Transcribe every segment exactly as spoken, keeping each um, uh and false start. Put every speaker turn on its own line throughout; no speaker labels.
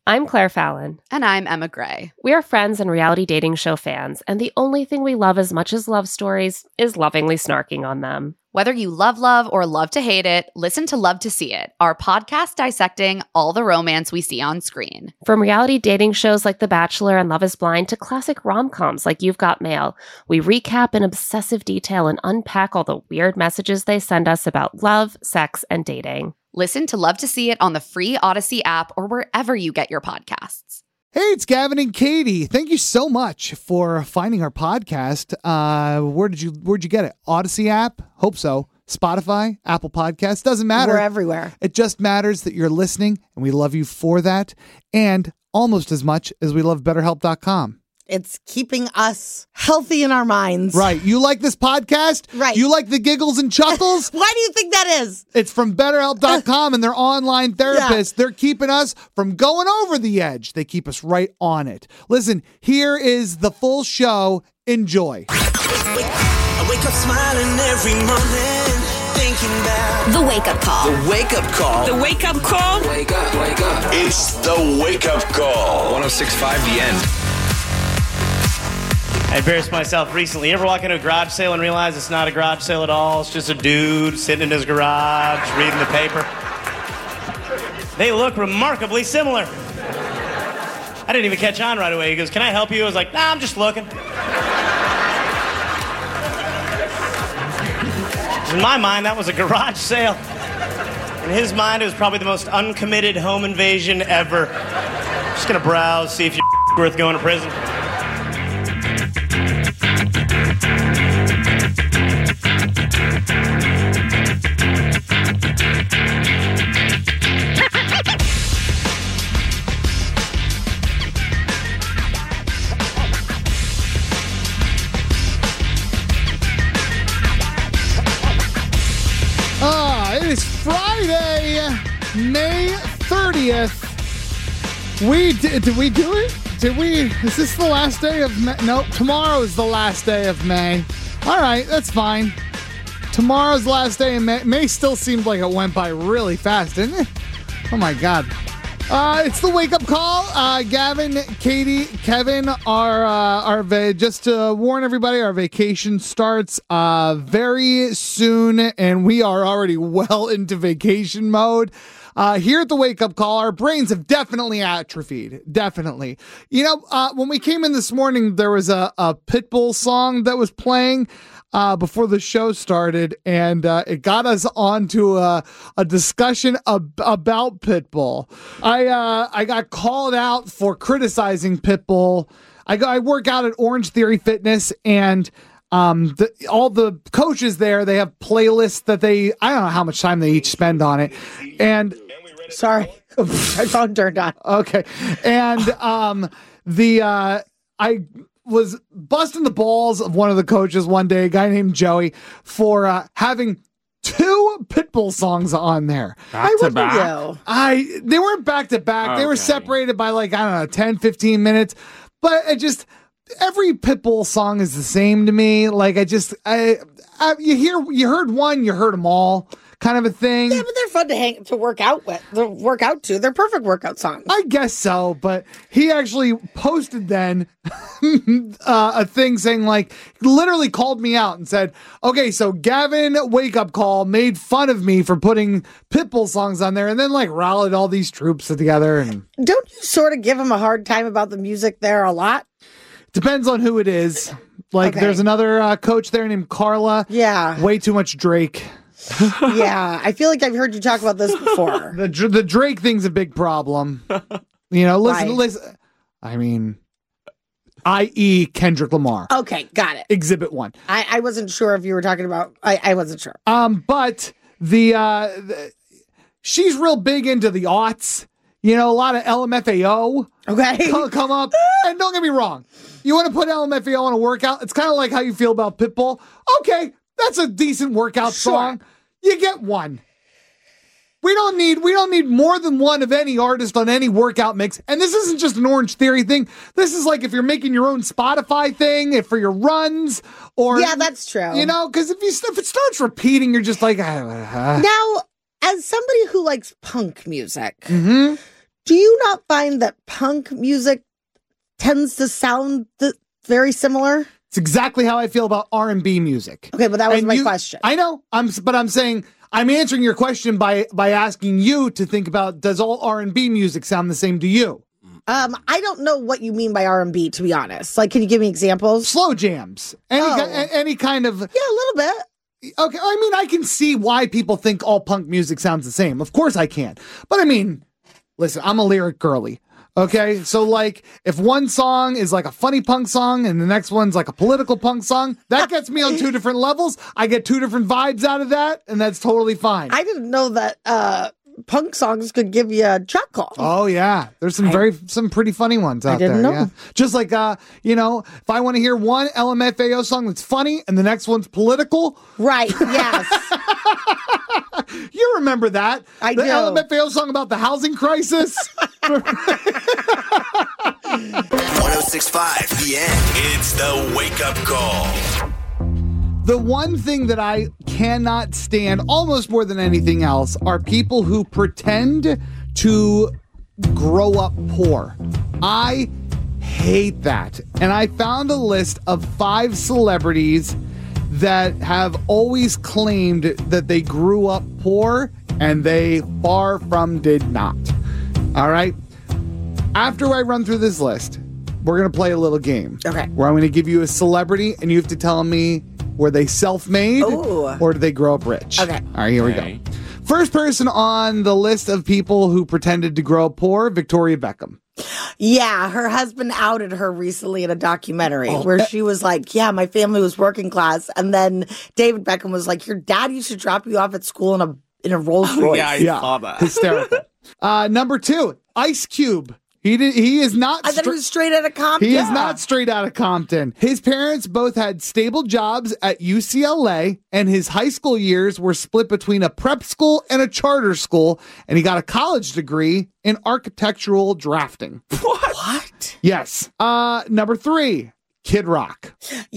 I'm Claire Fallon.
And I'm Emma Gray.
We are friends and reality dating show fans, and the only thing we love as much as love stories is lovingly snarking on them.
Whether you love love or love to hate it, listen to Love to See It, our podcast dissecting all the romance we see on screen.
From reality dating shows like The Bachelor and Love is Blind to classic rom-coms like You've Got Mail, we recap in obsessive detail and unpack all the weird messages they send us about love, sex, and dating.
Listen to Love to See It on the free Odyssey app or wherever you get your podcasts.
Hey, it's Gavin and Katie. Thank you so much for finding our podcast. Uh, where did you where'd you get it? Odyssey app? Hope so. Spotify, Apple Podcasts, doesn't matter.
We're everywhere.
It just matters that you're listening, and we love you for that. And almost as much as we love better help dot com.
It's keeping us healthy in our minds.
Right. You like this podcast?
Right.
You like the giggles and chuckles?
Why do you think that is?
It's from better help dot com and their online therapists. Yeah. They're keeping us from going over the edge. They keep us right on it. Listen, here is the full show. Enjoy.
I wake up smiling every morning, thinking about
the wake-up call.
The wake-up call.
The wake-up call.
Wake up, wake up. It's the wake-up call. one oh six point five The End.
I embarrassed myself recently. You ever walk into a garage sale and realize it's not a garage sale at all? It's just a dude sitting in his garage reading the paper. They look remarkably similar. I didn't even catch on right away. He goes, "Can I help you?" I was like, "Nah, I'm just looking." In my mind, that was a garage sale. In his mind, it was probably the most uncommitted home invasion ever. Just gonna browse, see if you're worth going to prison.
Ah, it is Friday, May thirtieth. We did, did we do it? Did we? Is this the last day of May? Nope, tomorrow is the last day of May. All right, that's fine. Tomorrow's the last day of May. May still seemed like it went by really fast, didn't it? Oh my God. Uh, it's the wake-up call. Uh, Gavin, Katie, Kevin are, uh, are va- just to warn everybody, our vacation starts uh, very soon, and we are already well into vacation mode. Uh, here at the wake-up call, our brains have definitely atrophied. Definitely. You know, uh, when we came in this morning, there was a, a Pitbull song that was playing Uh, before the show started, and uh, it got us onto a, a discussion ab- about Pitbull. I uh, I got called out for criticizing Pitbull. I go, I work out at Orange Theory Fitness, and um, the, all the coaches there, they have playlists that they, I don't know how much time they each spend on it. And
sorry, my phone turned on.
Okay, and um, the uh, I. was busting the balls of one of the coaches one day, a guy named Joey, for uh, having two Pitbull songs on there.
Back to back?
I They weren't back to back.
Okay.
They were separated by like, I don't know, ten, fifteen minutes. But it just, every Pitbull song is the same to me. Like I just, I, I you hear, you heard one, you heard them all. Kind of a thing.
Yeah, but they're fun to hang to work out with, to work out to. They're perfect workout songs.
I guess so, but he actually posted then uh, a thing saying like, literally called me out and said, okay, so Gavin Wake Up Call made fun of me for putting Pitbull songs on there, and then like rallied all these troops together. And
don't you sort of give him a hard time about the music there a lot?
Depends on who it is. Like, okay. There's another uh, coach there named Carla.
Yeah.
Way too much Drake.
Yeah, I feel like I've heard you talk about this before.
the the Drake thing's a big problem. You know, listen,
right.
listen. I mean, that is. Kendrick Lamar.
Okay, got it.
Exhibit one.
I, I wasn't sure if you were talking about. I, I wasn't sure.
Um, but the, uh, the she's real big into the aughts. You know, a lot of L M F A O.
Okay,
come, come up. And don't get me wrong, you want to put L M F A O on a workout. It's kind of like how you feel about Pitbull. Okay. That's a decent workout
sure.
song. You get one. We don't need we don't need more than one of any artist on any workout mix. And this isn't just an Orange Theory thing. This is like if you're making your own Spotify thing, if for your runs, or
yeah, that's true.
You know, because if you if it starts repeating, you're just like uh,
now. As somebody who likes punk music,
mm-hmm.
Do you not find that punk music tends to sound th- very similar?
It's exactly how I feel about R and B music.
Okay, but that was
And
my
you-
question.
I know, I'm, but I'm saying I'm answering your question by by asking you to think about, does all R and B music sound the same to you?
Um, I don't know what you mean by R and B, to be honest. Like, can you give me examples?
Slow jams, any
Oh.
ki- a- any kind of.
Yeah, a little bit.
Okay, I mean, I can see why people think all punk music sounds the same. Of course I can. But I mean, listen, I'm a lyric girly. Okay, so like if one song is like a funny punk song and the next one's like a political punk song, that gets me on two different levels. I get two different vibes out of that, and that's totally fine.
I didn't know that uh, punk songs could give you a chuckle.
Oh yeah, there's some very some pretty funny ones out
didn't
there.
know.
Yeah, just like uh, you know, if I want to hear one L M F A O song that's funny and the next one's political,
Right, yes.
you remember that?
I
the
do.
L M F A O song about the housing crisis.
one oh six point five The End. It's the wake up call.
The one thing that I cannot stand almost more than anything else are people who pretend to grow up poor. I hate that. And I found a list of five celebrities that have always claimed that they grew up poor, and they far from did not. All right? After I run through this list, we're going to play a little game.
Okay.
Where I'm going to give you a celebrity, and you have to tell me, were they self-made
Ooh.
or did they grow up rich?
Okay.
All right, here
Okay.
we go. First person on the list of people who pretended to grow up poor, Victoria Beckham.
Yeah, her husband outed her recently in a documentary
Oh,
where
eh.
she was like, yeah, my family was working class. And then David Beckham was like, your dad used to drop you off at school in a in a Rolls Royce.
Yeah, I
Yeah,
saw that.
hysterical. uh, number two, Ice Cube. He did. He is not.
I thought he
stra-
was straight out of Compton.
He is not straight out of Compton. His parents both had stable jobs at U C L A, and his high school years were split between a prep school and a charter school, and he got a college degree in architectural drafting.
What?
Yes. Uh, number three, Kid Rock.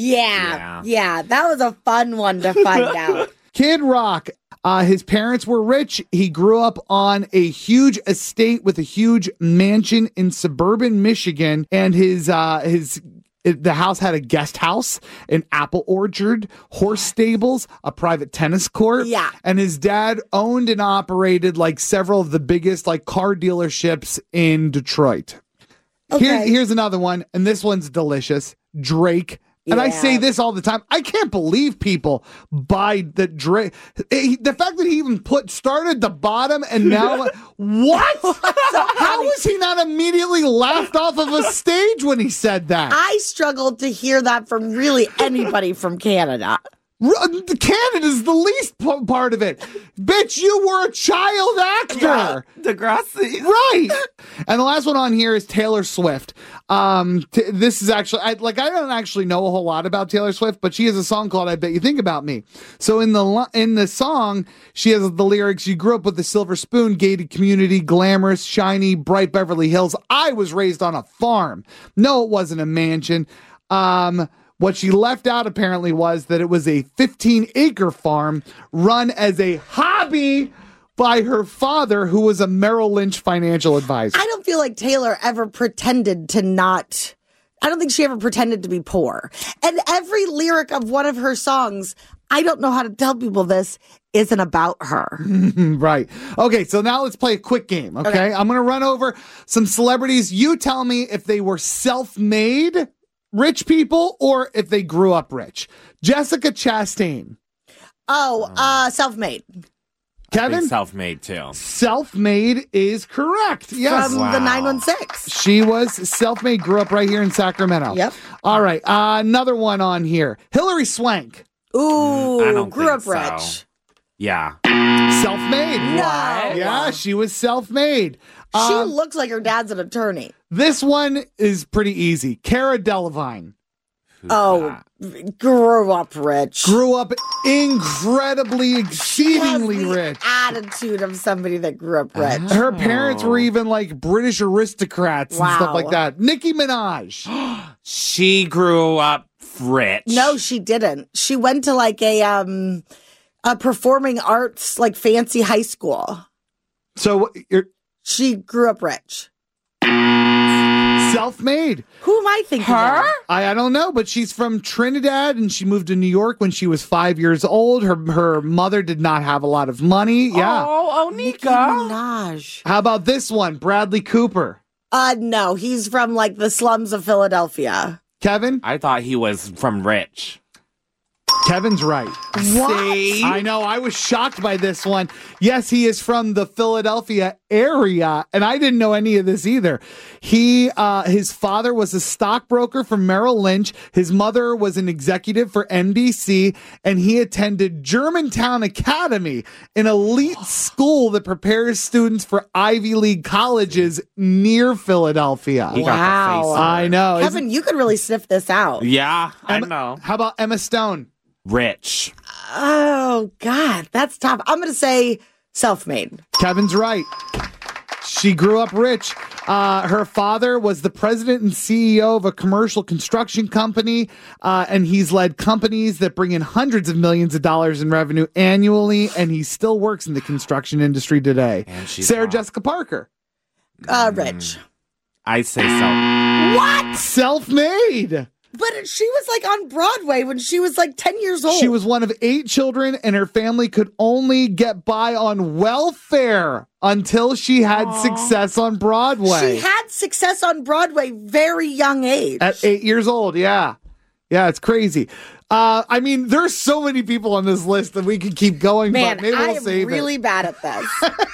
Yeah,
Yeah.
yeah, that was a fun one to find out.
Kid Rock. Uh, his parents were rich. He grew up on a huge estate with a huge mansion in suburban Michigan, and his uh, his it, the house had a guest house, an apple orchard, horse stables, a private tennis court.
Yeah.
And his dad owned and operated like several of the biggest like car dealerships in Detroit. Here,
Okay.
here's another one, and this one's delicious. Drake. And I
Yeah.
say this all the time. I can't believe people buy the Drake. eh, The fact that he even put started the bottom and now what? How was he not immediately laughed off of a stage when he said that?
I struggled to hear that from really anybody from Canada.
R- Canada's the least p- part of it. Bitch, you were a child actor.
Degrassi.
Right. And the last one on here is Taylor Swift. Um, t- this is actually, I, like, I don't actually know a whole lot about Taylor Swift, but she has a song called "I Bet You Think About Me." So in the lo- in the song, she has the lyrics: "You grew up with a silver spoon, gated community, glamorous, shiny, bright Beverly Hills. I was raised on a farm. No, it wasn't a mansion." Um. What she left out apparently was that it was a fifteen acre farm run as a hobby by her father, who was a Merrill Lynch financial advisor.
I don't feel like Taylor ever pretended to not. I don't think she ever pretended to be poor. And every lyric of one of her songs, I don't know how to tell people this, isn't about her.
Right. Okay, so now let's play a quick game, okay?
Okay.
I'm going to run over some celebrities. You tell me if they were self-made rich people or if they grew up rich. Jessica Chastain.
Oh, uh, self-made.
Kevin?
Self-made too.
Self-made is correct. Yes.
From
Wow.
the nine one six.
She was self-made, grew up right here in Sacramento.
Yep.
All right, uh, another one on here. Hillary Swank.
Ooh,
I don't
grew
think
up
so.
rich.
Yeah.
Self-made.
No.
Yeah, she was self-made.
She
Um,
looks like her dad's an attorney.
this one is pretty easy. Cara Delevingne.
Who's
Oh,
that?
grew up rich.
Grew up incredibly,
She has
exceedingly
the
rich.
attitude of somebody that grew up rich.
Her parents were even like British aristocrats and stuff
Wow.
like that. Nicki Minaj.
She grew up rich.
No, she didn't. She went to like a um a performing arts like fancy high school.
So you're
She grew up rich.
Self-made.
Who am I thinking
Her?
of?
I, I don't know, but she's from Trinidad and she moved to New York when she was five years old. Her her mother did not have a lot of money. Yeah.
Oh,
Nicki
Onika.
Minaj.
How about this one? Bradley Cooper.
Uh, no, he's from like the slums of Philadelphia.
Kevin?
I thought he was from Rich.
Kevin's right.
See?
I know. I was shocked by this one. Yes, he is from the Philadelphia area, and I didn't know any of this either. He, uh, his father was a stockbroker for Merrill Lynch. His mother was an executive for N B C, and he attended Germantown Academy, an elite school that prepares students for Ivy League colleges near Philadelphia.
He got the
Wow.
face on
I
it.
know. Isn't-
Kevin, you could really sniff this out.
Yeah, I
Emma-
know.
How about Emma Stone?
Rich.
Oh, God, that's tough. I'm going to say self-made.
Kevin's right. She grew up rich. Uh, her father was the president and C E O of a commercial construction company, uh, and he's led companies that bring in hundreds of millions of dollars in revenue annually, and he still works in the construction industry today.
And she's
Sarah
hot.
Jessica Parker.
Uh, rich.
I say so.
What?
Self-made.
But she was like on Broadway when she was like ten years old.
She was one of eight children, and her family could only get by on welfare until she had success on Broadway.
She had success on Broadway very young age.
At eight years old, yeah. Yeah, it's crazy. Uh, I mean, there's so many people on this list that we could keep going,
Man,
but maybe
I
we'll
am
save
really
it.
bad at this.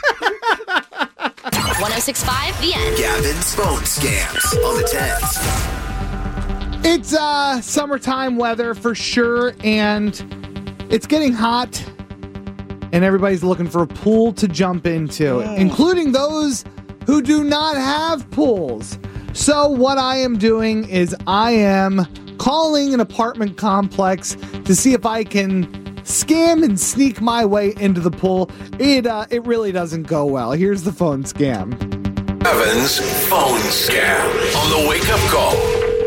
ten sixty-five The End.
Gavin's phone scams on the tens.
It's uh, summertime weather for sure, and it's getting hot, and everybody's looking for a pool to jump into, including those who do not have pools. So what I am doing is I am calling an apartment complex to see if I can scam and sneak my way into the pool. It uh, it really doesn't go well. Here's the phone scam.
Gavin's phone scam on the wake up call.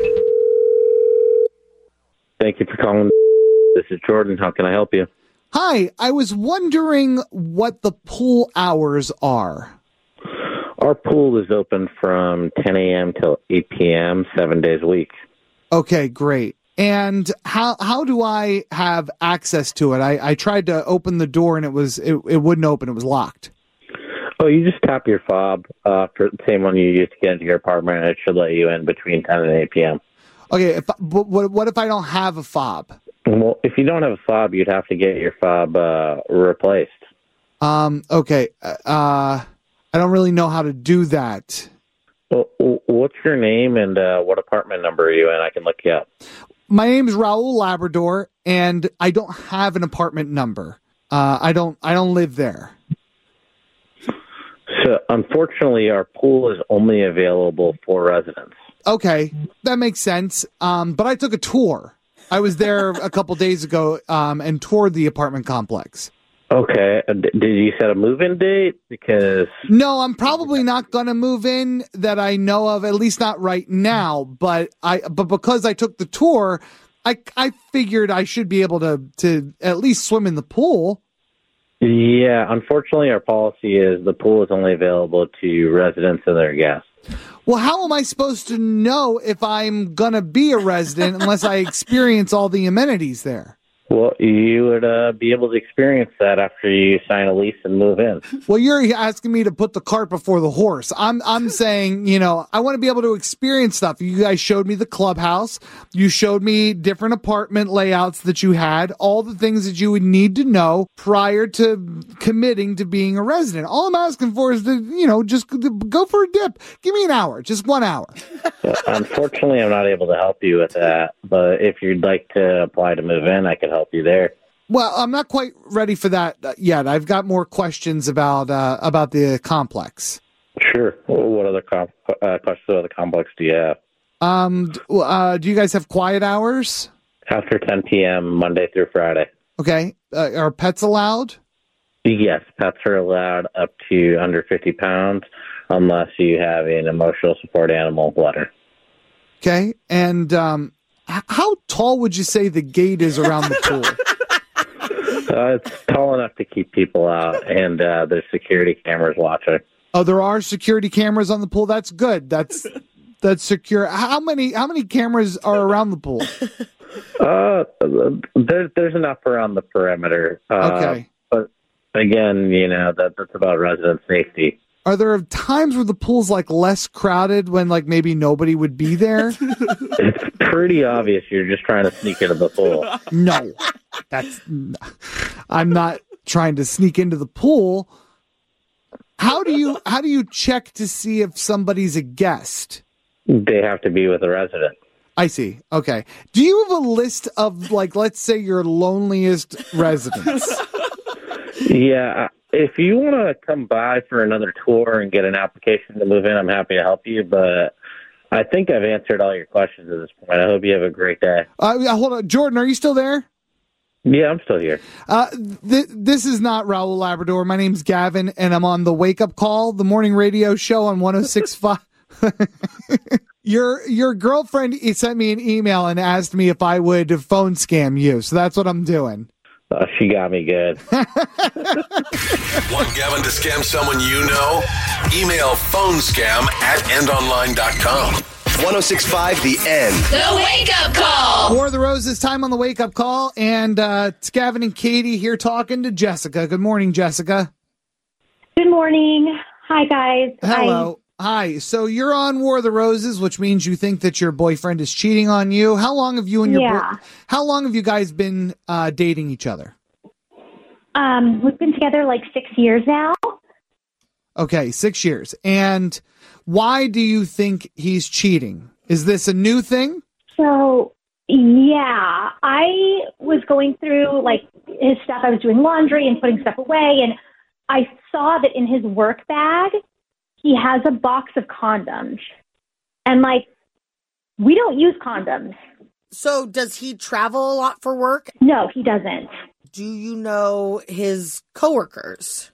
Thank you for calling. This is Jordan. How can I help you?
Hi, I was wondering what the pool hours are.
Our pool is open from ten a.m. till eight p.m., seven days a week.
Okay, great. And how how do I have access to it? I, I tried to open the door and it was it, it wouldn't open. It was locked.
Oh, you just tap your fob, uh, for the same one you used to get into your apartment, and it should let you in between ten and eight p.m.
Okay, if but what what if I don't have a fob?
Well, if you don't have a fob, you'd have to get your fob uh, replaced.
Um. Okay. Uh. I don't really know how to do that.
Well, what's your name and uh, what apartment number are you in? I can look you up.
My name is Raul Labrador, and I don't have an apartment number. Uh. I don't. I don't live there.
So, unfortunately, our pool is only available for residents.
Okay, that makes sense. Um. But I took a tour. I was there a couple days ago. Um. And toured the apartment complex.
Okay. Uh, d- did you set a move-in date? Because
No, I'm probably not going to move in that I know of, at least not right now. But I, but because I took the tour, I, I figured I should be able to, to at least swim in the pool.
yeah, unfortunately, our policy is the pool is only available to residents and their guests.
Well, how am I supposed to know if I'm going to be a resident unless I experience all the amenities there?
Well, you would uh, be able to experience that after you sign a lease and move in.
Well, you're asking me to put the cart before the horse. I'm I'm saying, you know, I want to be able to experience stuff. You guys showed me the clubhouse. You showed me different apartment layouts that you had, all the things that you would need to know prior to committing to being a resident. All I'm asking for is to, you know, just go for a dip. Give me an hour, just one hour.
Well, unfortunately, I'm not able to help you with that. But if you'd like to apply to move in, I could help you there.
Well, I'm not quite ready for that yet. I've got more questions about uh, about the complex.
Sure. Well, what other com- uh, questions about the complex do you have?
Um, d- uh, do you guys have quiet hours?
After ten p.m., Monday through Friday.
Okay. Uh, are pets allowed?
Yes, pets are allowed up to under fifty pounds unless you have an emotional support animal letter.
Okay. And um, h- how tall would you say the gate is around the pool?
Uh, it's tall enough to keep people out, and uh, there's security cameras watching.
Oh, there are security cameras on the pool. That's good. That's that's secure. How many how many cameras are around the pool?
Uh, there's there's enough around the perimeter. Uh,
Okay.
But again, you know that that's about resident safety.
Are there times where the pool's like less crowded when like maybe nobody would be there?
It's pretty obvious you're just trying to sneak into the pool.
No, that's I'm not trying to sneak into the pool. How do you how do you check to see if somebody's a guest?
They have to be with a resident.
I see. Okay. Do you have a list of like, let's say your loneliest residents?
Yeah, if you want to come by for another tour and get an application to move in, I'm happy to help you. But I think I've answered all your questions at this point. I hope you have a great day.
Uh, hold on, Jordan. Are you still there?
Yeah, I'm still here.
Uh, th- this is not Raul Labrador. My name's Gavin, and I'm on the Wake Up Call, the morning radio show on one oh six point five. Your your girlfriend sent me an email and asked me if I would phone scam you, so that's what I'm doing.
Uh, she got me good.
Want Gavin to scam someone you know? Email phonescam at endonline dot com.
ten sixty-five The End.
The Wake Up Call.
War of the Roses time on the Wake Up Call, and uh, it's Gavin and Katie here talking to Jessica. Good morning, Jessica.
Good morning. Hi, guys.
Hello. Hi. So you're on War of the Roses, which means you think that your boyfriend is cheating on you. How long have you and your
Yeah.
boy- how long have you guys been uh, dating each other?
Um, we've been together like six years now.
Okay, six years. And why do you think he's cheating? Is this a new thing?
So, yeah, I was going through like his stuff. I was doing laundry and putting stuff away, and I saw that in his work bag, he has a box of condoms. And like, we don't use condoms.
So does he travel a lot for work?
No, he doesn't.
Do you know his coworkers?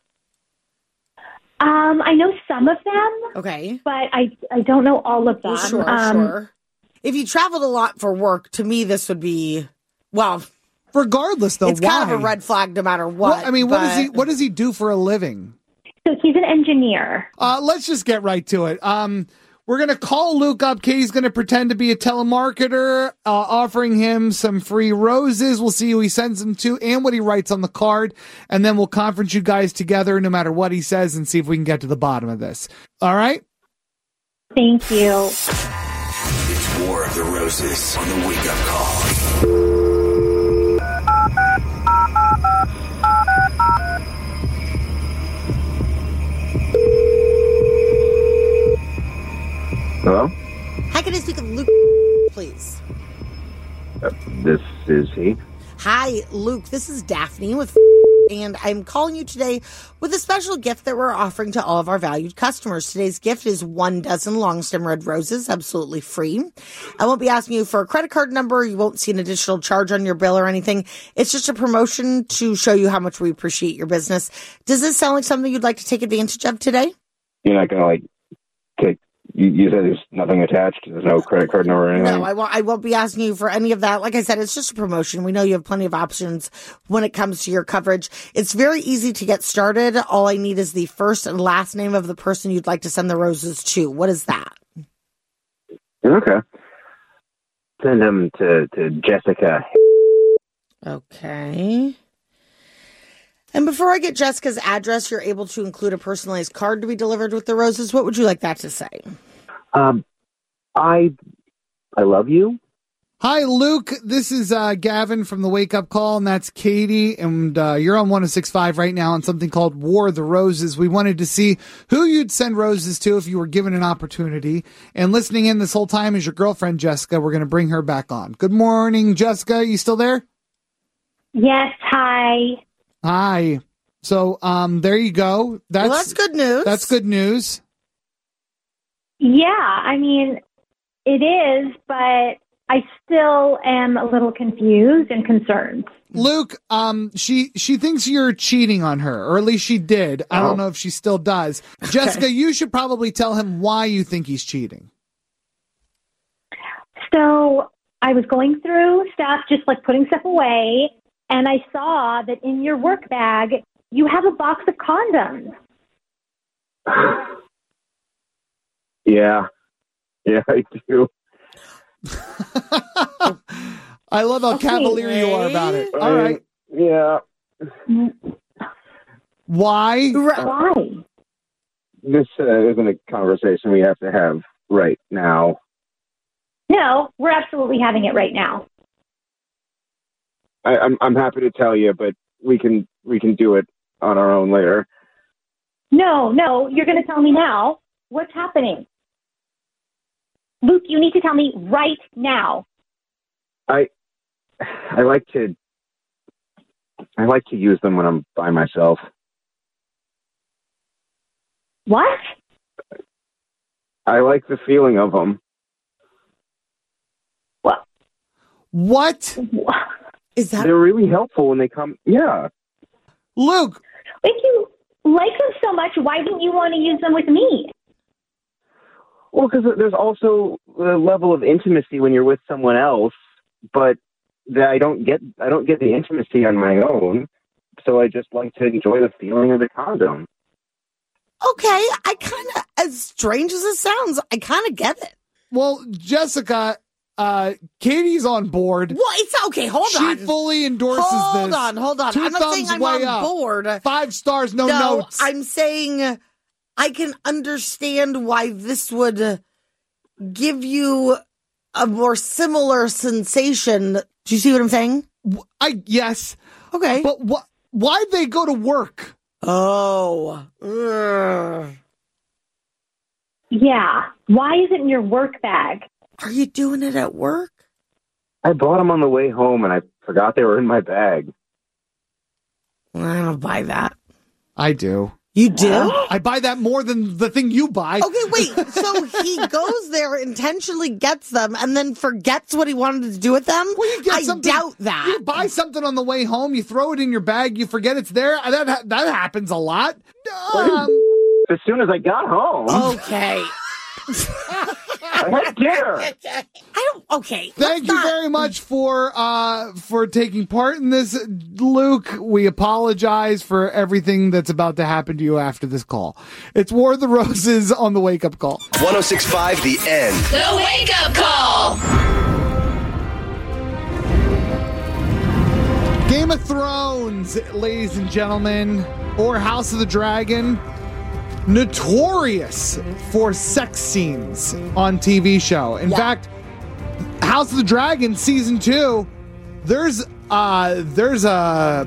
Um, I know some of them.
Okay.
But I, I don't know all of them.
Well, sure,
um,
sure. If he traveled a lot for work, to me, this would be, well,
regardless, though,
it's
why?
kind of a red flag no matter what.
Well, I mean, what does
but-
he what does he do for a living?
So he's an engineer.
Uh, let's just get right to it. Um, we're going to call Luke up. Katie's going to pretend to be a telemarketer, uh, offering him some free roses. We'll see who he sends them to and what he writes on the card. And then we'll conference you guys together no matter what he says and see if we can get to the bottom of this. All right?
Thank you.
It's War of the Roses on the Wake Up Call.
Hello?
Hi, can I speak with Luke, please?
Uh, this is he.
Hi, Luke. This is Daphne with and I'm calling you today with a special gift that we're offering to all of our valued customers. Today's gift is one dozen long stem red roses, absolutely free. I won't be asking you for a credit card number. You won't see an additional charge on your bill or anything. It's just a promotion to show you how much we appreciate your business. Does this sound like something you'd like to take advantage of today?
You're not going to, like, take... You, you said there's nothing attached? There's no credit card number or anything?
No, I won't, I won't be asking you for any of that. Like I said, it's just a promotion. We know you have plenty of options when it comes to your coverage. It's very easy to get started. All I need is the first and last name of the person you'd like to send the roses to. What is that?
Okay. Send them to, to Jessica.
Okay. And before I get Jessica's address, you're able to include a personalized card to be delivered with the roses. What would you like that to say?
Um, I, I love you.
Hi, Luke. This is uh, Gavin from the Wake Up Call, and that's Katie. And uh, you're on one oh six point five right now on something called War of the Roses. We wanted to see who you'd send roses to if you were given an opportunity. And listening in this whole time is your girlfriend, Jessica. We're going to bring her back on. Good morning, Jessica. You still there?
Yes. Hi.
Hi. So um, there you go. That's,
well, that's good news.
That's good news.
Yeah, I mean, it is, but I still am a little confused and concerned.
Luke, um, she she thinks you're cheating on her, or at least she did. I don't know if she still does. Jessica, you should probably tell him why you think he's cheating.
So I was going through stuff, just like putting stuff away, and I saw that in your work bag, you have a box of condoms.
Yeah. Yeah, I do.
I love how
Okay.
cavalier you are about it. All
Um,
right.
Yeah.
Why?
Why?
This uh, isn't a conversation we have to have right now.
No, we're absolutely having it right now.
I, I'm I'm happy to tell you, but we can we can do it on our own later.
No, no, you're going to tell me now. What's happening? Luke, you need to tell me right now.
I I like to I like to use them when I'm by myself.
What?
I like the feeling of them.
What?
Is that?
They're really helpful when they come. Yeah.
Luke.
If you like them so much, why didn't you want to use them with me?
Well, because there's also a level of intimacy when you're with someone else, but that I don't get. I don't get the intimacy on my own, so I just like to enjoy the feeling of the condom.
Okay, I kind of, as strange as it sounds, I kind of get it.
Well, Jessica, uh, Katie's on board.
Well, it's okay. Hold
she
on.
She fully endorses
hold
this.
Hold on, hold on.
Two
I'm not saying
thumbs
I'm
way
on
up.
board.
Five stars, no,
no
notes.
I'm saying I can understand why this would give you a more similar sensation. Do you see what I'm saying?
I yes.
Okay.
But wh- why'd they go to work?
Oh. Ugh.
Yeah. Why is it in your work bag?
Are you doing it at work?
I bought them on the way home, and I forgot they were in my bag.
I don't buy that.
I do.
You do?
I buy that more than the thing you buy.
Okay, wait. So he goes there, intentionally gets them, and then forgets what he wanted to do with them?
Well, you get
I
something-
doubt that.
You buy something on the way home, you throw it in your bag, you forget it's there. That ha- that happens a lot. Um,
As soon as I got home.
Okay.
I had dinner.
I don't. Okay.
Thank you
not-
very much for uh for taking part in this, Luke. We apologize for everything that's about to happen to you after this call. It's War of the Roses on the Wake Up Call.
one oh six point five The End.
The Wake Up Call.
Game of Thrones, ladies and gentlemen, or House of the Dragon, notorious for sex scenes on T V show. In
Yeah.
fact, House of the Dragon season two, there's uh there's a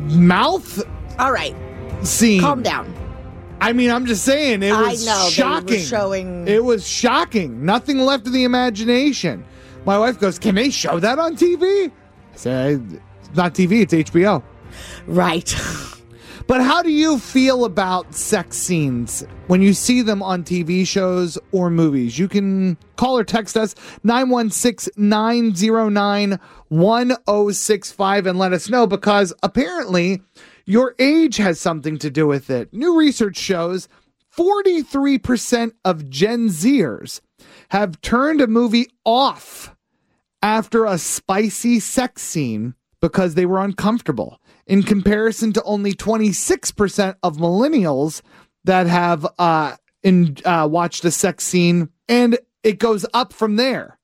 mouth
All right.
scene.
Calm down.
I mean, I'm just saying, it
I
was
know, they were
shocking.
showing-
It was shocking. Nothing left of the imagination. My wife goes, "Can they show that on T V?" I said, "It's not T V, it's H B O."
Right.
But how do you feel about sex scenes when you see them on T V shows or movies? You can call or text us nine one six, nine zero nine, one oh six five and let us know, because apparently your age has something to do with it. New research shows forty-three percent of Gen Zers have turned a movie off after a spicy sex scene because they were uncomfortable, in comparison to only twenty-six percent of millennials that have uh, in, uh, watched a sex scene, and it goes up from there.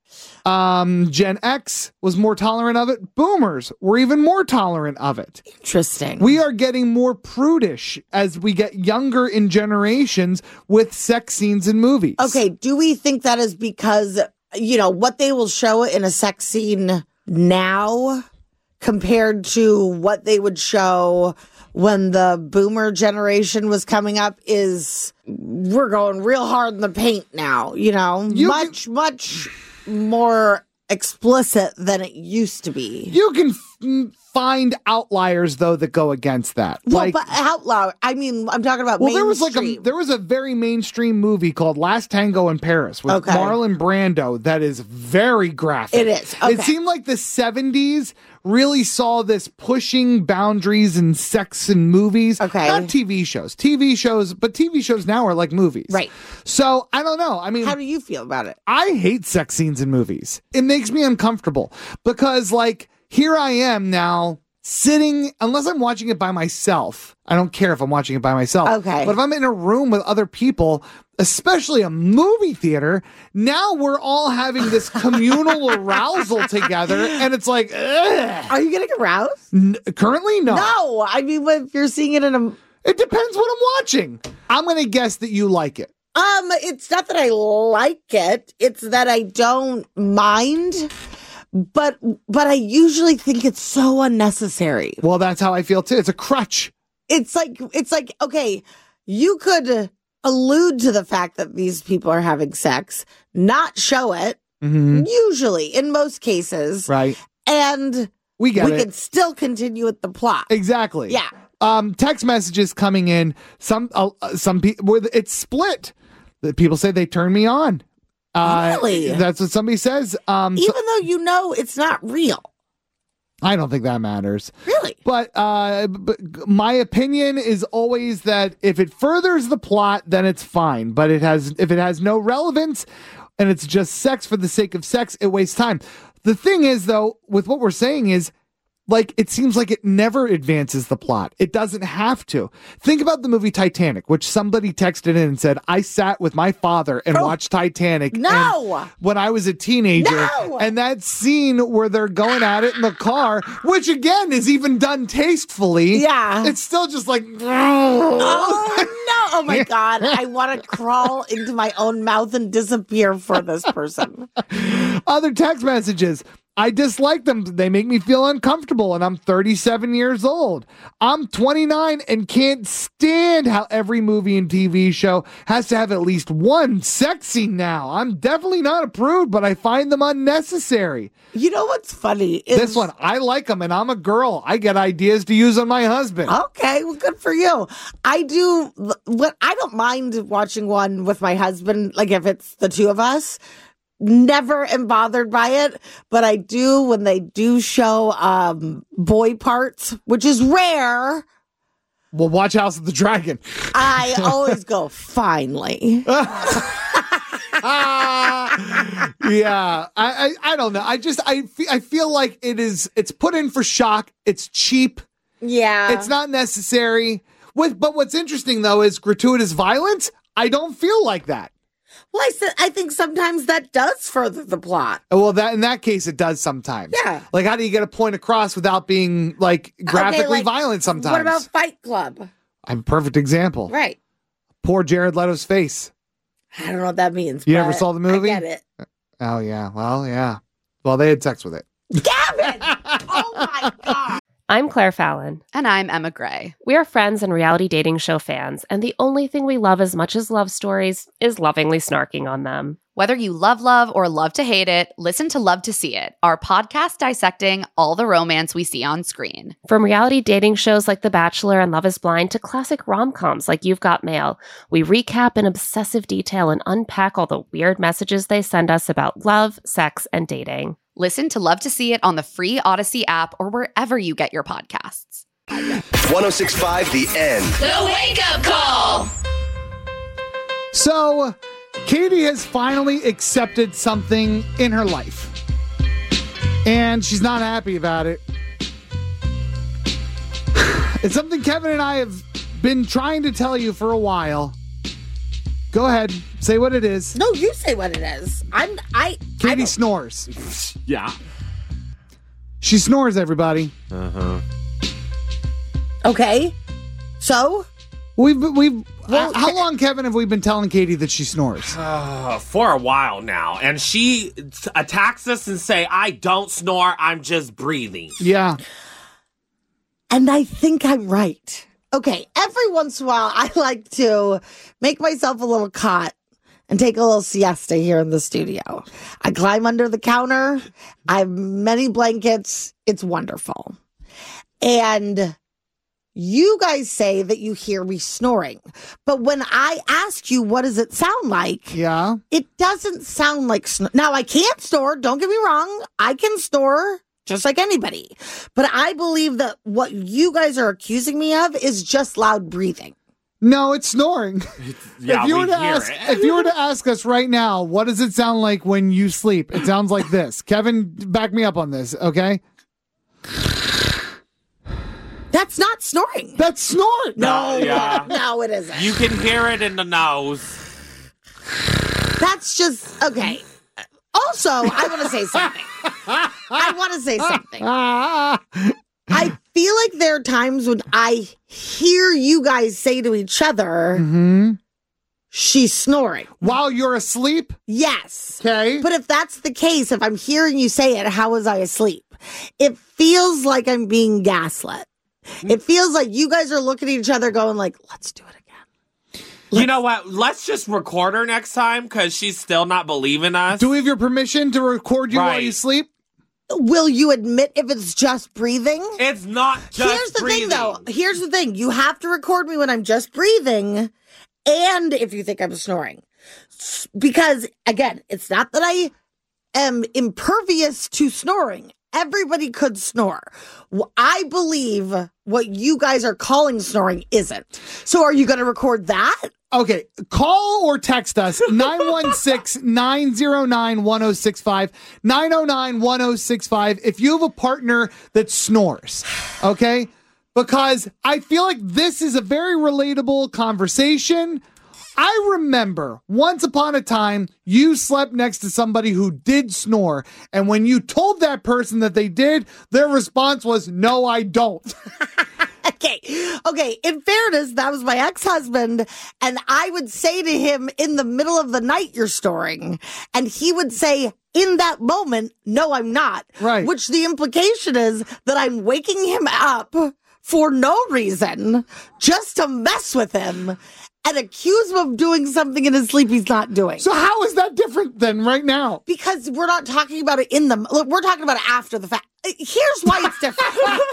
Um, Gen X was more tolerant of it. Boomers were even more tolerant of it.
Interesting.
We are getting more prudish as we get younger in generations with sex scenes in movies.
Okay, do we think that is because, you know, what they will show in a sex scene now compared to what they would show when the boomer generation was coming up is we're going real hard in the paint now, you know,
You
much, much more explicit than it used to be.
You can f- find outliers, though, that go against that.
Well,
like,
but out loud, I mean, I'm talking about
well, there was like a
mainstream.
there was a very mainstream movie called Last Tango in Paris with
Okay.
Marlon Brando that is very graphic.
It is. Okay.
It seemed like the seventies really saw this pushing boundaries in sex in movies.
Okay.
Not T V shows. T V shows, but T V shows now are like movies.
Right.
So I don't know. I mean,
How do you feel about it?
I hate sex scenes in movies. It makes me uncomfortable because, like, here I am now, sitting, unless I'm watching it by myself. I don't care if I'm watching it by myself.
Okay.
But if I'm in a room with other people, especially a movie theater, now we're all having this communal arousal together. And it's like, ugh.
Are you getting aroused?
N- currently, no.
No. I mean, if you're seeing it in a...
It depends what I'm watching. I'm going to guess that you like it.
Um, it's not that I like it. It's that I don't mind. But but I usually think it's so unnecessary.
Well, that's how I feel too. It's a crutch.
It's like it's like okay, you could allude to the fact that these people are having sex, not show it.
Mm-hmm.
Usually, in most cases,
right?
And
we get
we
it.
can still continue with the plot.
Exactly.
Yeah.
Um, text messages coming in. Some uh, some people. It's split. The people say they turn me on. Uh,
Really?
That's what somebody says. Um,
Even
so-
though you know it's not real.
I don't think that matters.
Really?
But, uh, but my opinion is always that if it furthers the plot, then it's fine. But it has if it has no relevance and it's just sex for the sake of sex, it wastes time. The thing is, though, with what we're saying is, like, it seems like it never advances the plot. It doesn't have to. Think about the movie Titanic, which somebody texted in and said, I sat with my father and
Oh,
watched Titanic.
no!
and- when I was a teenager.
No!
And that scene where they're going at it in the car, which again is even done tastefully.
Yeah.
It's still just like,
Oh no! Oh my god! I want to crawl into my own mouth and disappear for this person.
Other text messages. I dislike them. They make me feel uncomfortable, and I'm thirty-seven years old. I'm twenty-nine and can't stand how every movie and T V show has to have at least one sex scene now. I'm definitely not a prude, but I find them unnecessary.
You know what's funny? Is,
This one, I like them, and I'm a girl. I get ideas to use on my husband.
Okay, well, good for you. I do. What I don't mind watching one with my husband, like if it's the two of us. Never am bothered by it, but I do when they do show um, boy parts, which is rare.
Well, watch House of the Dragon.
I always go, finally.
Yeah, I, I I don't know. I just I fe- I feel like it is. It's put in for shock. It's cheap.
Yeah,
It's not necessary. With but what's interesting though is gratuitous violence. I don't feel like that.
Well, I said I think sometimes that does further the plot.
Well, that in that case, it does sometimes.
Yeah.
Like, how do you get a point across without being like graphically
Okay, like,
violent? Sometimes.
What about Fight Club?
I'm a perfect example.
Right.
Poor Jared Leto's face.
I don't know what that means.
You
but
never saw the movie?
I get it.
Oh yeah. Well, yeah. Well, they had sex with it.
Gavin! Oh my god.
I'm Claire Fallon.
And I'm Emma Gray.
We are friends and reality dating show fans, and the only thing we love as much as love stories is lovingly snarking on them.
Whether you love love or love to hate it, listen to Love to See It, our podcast dissecting all the romance we see on screen.
From reality dating shows like The Bachelor and Love is Blind to classic rom-coms like You've Got Mail, we recap in obsessive detail and unpack all the weird messages they send us about love, sex, and dating.
Listen to Love to See It on the free Odyssey app or wherever you get your podcasts.
one oh six point five The End.
The Wake Up Call.
So, Katie has finally accepted something in her life. And she's not happy about it. It's something Kevin and I have been trying to tell you for a while. Go ahead. Say what it is.
No, you say what it is. I'm I
Katie
I don't-
snores.
Yeah.
She snores, everybody.
Uh-huh.
Okay. So?
We've we've
Well,
how long, Kevin, have we been telling Katie that she snores?
Uh, for a while now. And she t- attacks us and say, I don't snore, I'm just breathing.
Yeah.
And I think I'm right. Okay, every once in a while, I like to make myself a little cot and take a little siesta here in the studio. I climb under the counter. I have many blankets. It's wonderful. And you guys say that you hear me snoring. But when I ask you, what does it sound like?
Yeah.
It doesn't sound like snore. Now, I can't snore. Don't get me wrong. I can snore. Just like anybody. But I believe that what you guys are accusing me of is just loud breathing.
No, it's snoring.
Yeah,
if you
we
were to
hear
ask,
it.
if you were to ask us right now, what does it sound like when you sleep? It sounds like this. Kevin, back me up on this, okay?
That's not snoring.
That's snoring.
No,
yeah.
no, it isn't.
You can hear it in the nose.
That's just okay. Also, I want to say something. I want to say something. I feel like there are times when I hear you guys say to each other,
mm-hmm.
she's snoring.
While you're asleep?
Yes.
Okay.
But if that's the case, if I'm hearing you say it, how was I asleep? It feels like I'm being gaslit. It feels like you guys are looking at each other going like, let's do it again.
You know what? Let's just record her next time because she's still not believing us.
Do we have your permission to record you
Right.
while you sleep?
Will you admit if it's just breathing?
It's not just
Here's the
breathing.
thing, though. Here's the thing. You have to record me when I'm just breathing and if you think I'm snoring. S- Because, again, it's not that I am impervious to snoring. Everybody could snore. W- I believe what you guys are calling snoring isn't. So are you going to record that?
Okay, call or text us nine one six, nine zero nine, one zero six five, nine zero nine, one zero six five if you have a partner that snores, okay? Because I feel like this is a very relatable conversation. I remember once upon a time you slept next to somebody who did snore, and when you told that person that they did, their response was, no, I don't.
Okay. Okay. In fairness, that was my ex-husband. And I would say to him in the middle of the night, you're snoring. And he would say in that moment, no, I'm not.
Right.
Which the implication is that I'm waking him up for no reason, just to mess with him and accuse him of doing something in his sleep he's not doing.
So how is that different than right now?
Because we're not talking about it in the, look, we're talking about it after the fact. Here's why it's different.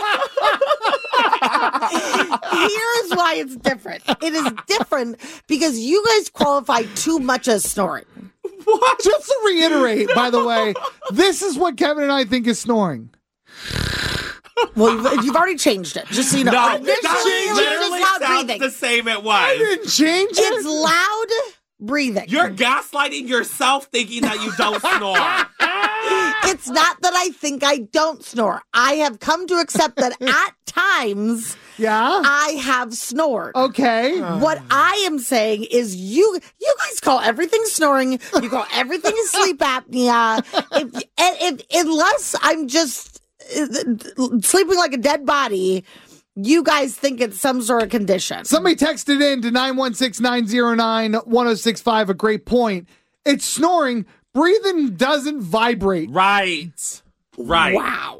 Here's why it's different. It is different because you guys qualify too much as snoring.
What? Just to reiterate, by the way, this is what Kevin and I think is snoring.
Well, you've, you've already changed it, just so you know.
No,
Initially,
that
it was
literally
just loud
sounds
breathing.
the same it was.
I didn't change it.
It's loud breathing.
You're gaslighting yourself thinking that you don't snore.
It's not that I think I don't snore. I have come to accept that at times,
yeah,
I have snored.
Okay.
What I am saying is you you guys call everything snoring. You call everything sleep apnea. If, if, if, unless I'm just uh, sleeping like a dead body, you guys think it's some sort of condition.
Somebody texted in to nine one six, nine zero nine, one zero six five, a great point. It's snoring. Breathing doesn't vibrate.
Right. Right.
Wow.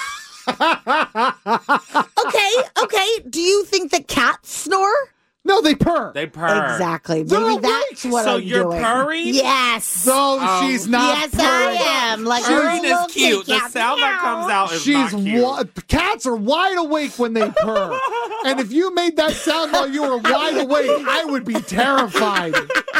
okay, okay. Do you think that cats snore?
No, they purr.
They purr.
Exactly.
They're
Maybe
awake.
that's what
So
I'm
you're
doing.
purring?
Yes.
No,
Oh.
she's not
Yes,
purring.
I am. Like
Purring
a
is
little
cute. The
cat.
sound that comes out is
She's
not cute.
wa- cats are wide awake when they purr. And if you made that sound while you were wide awake, I would be terrified.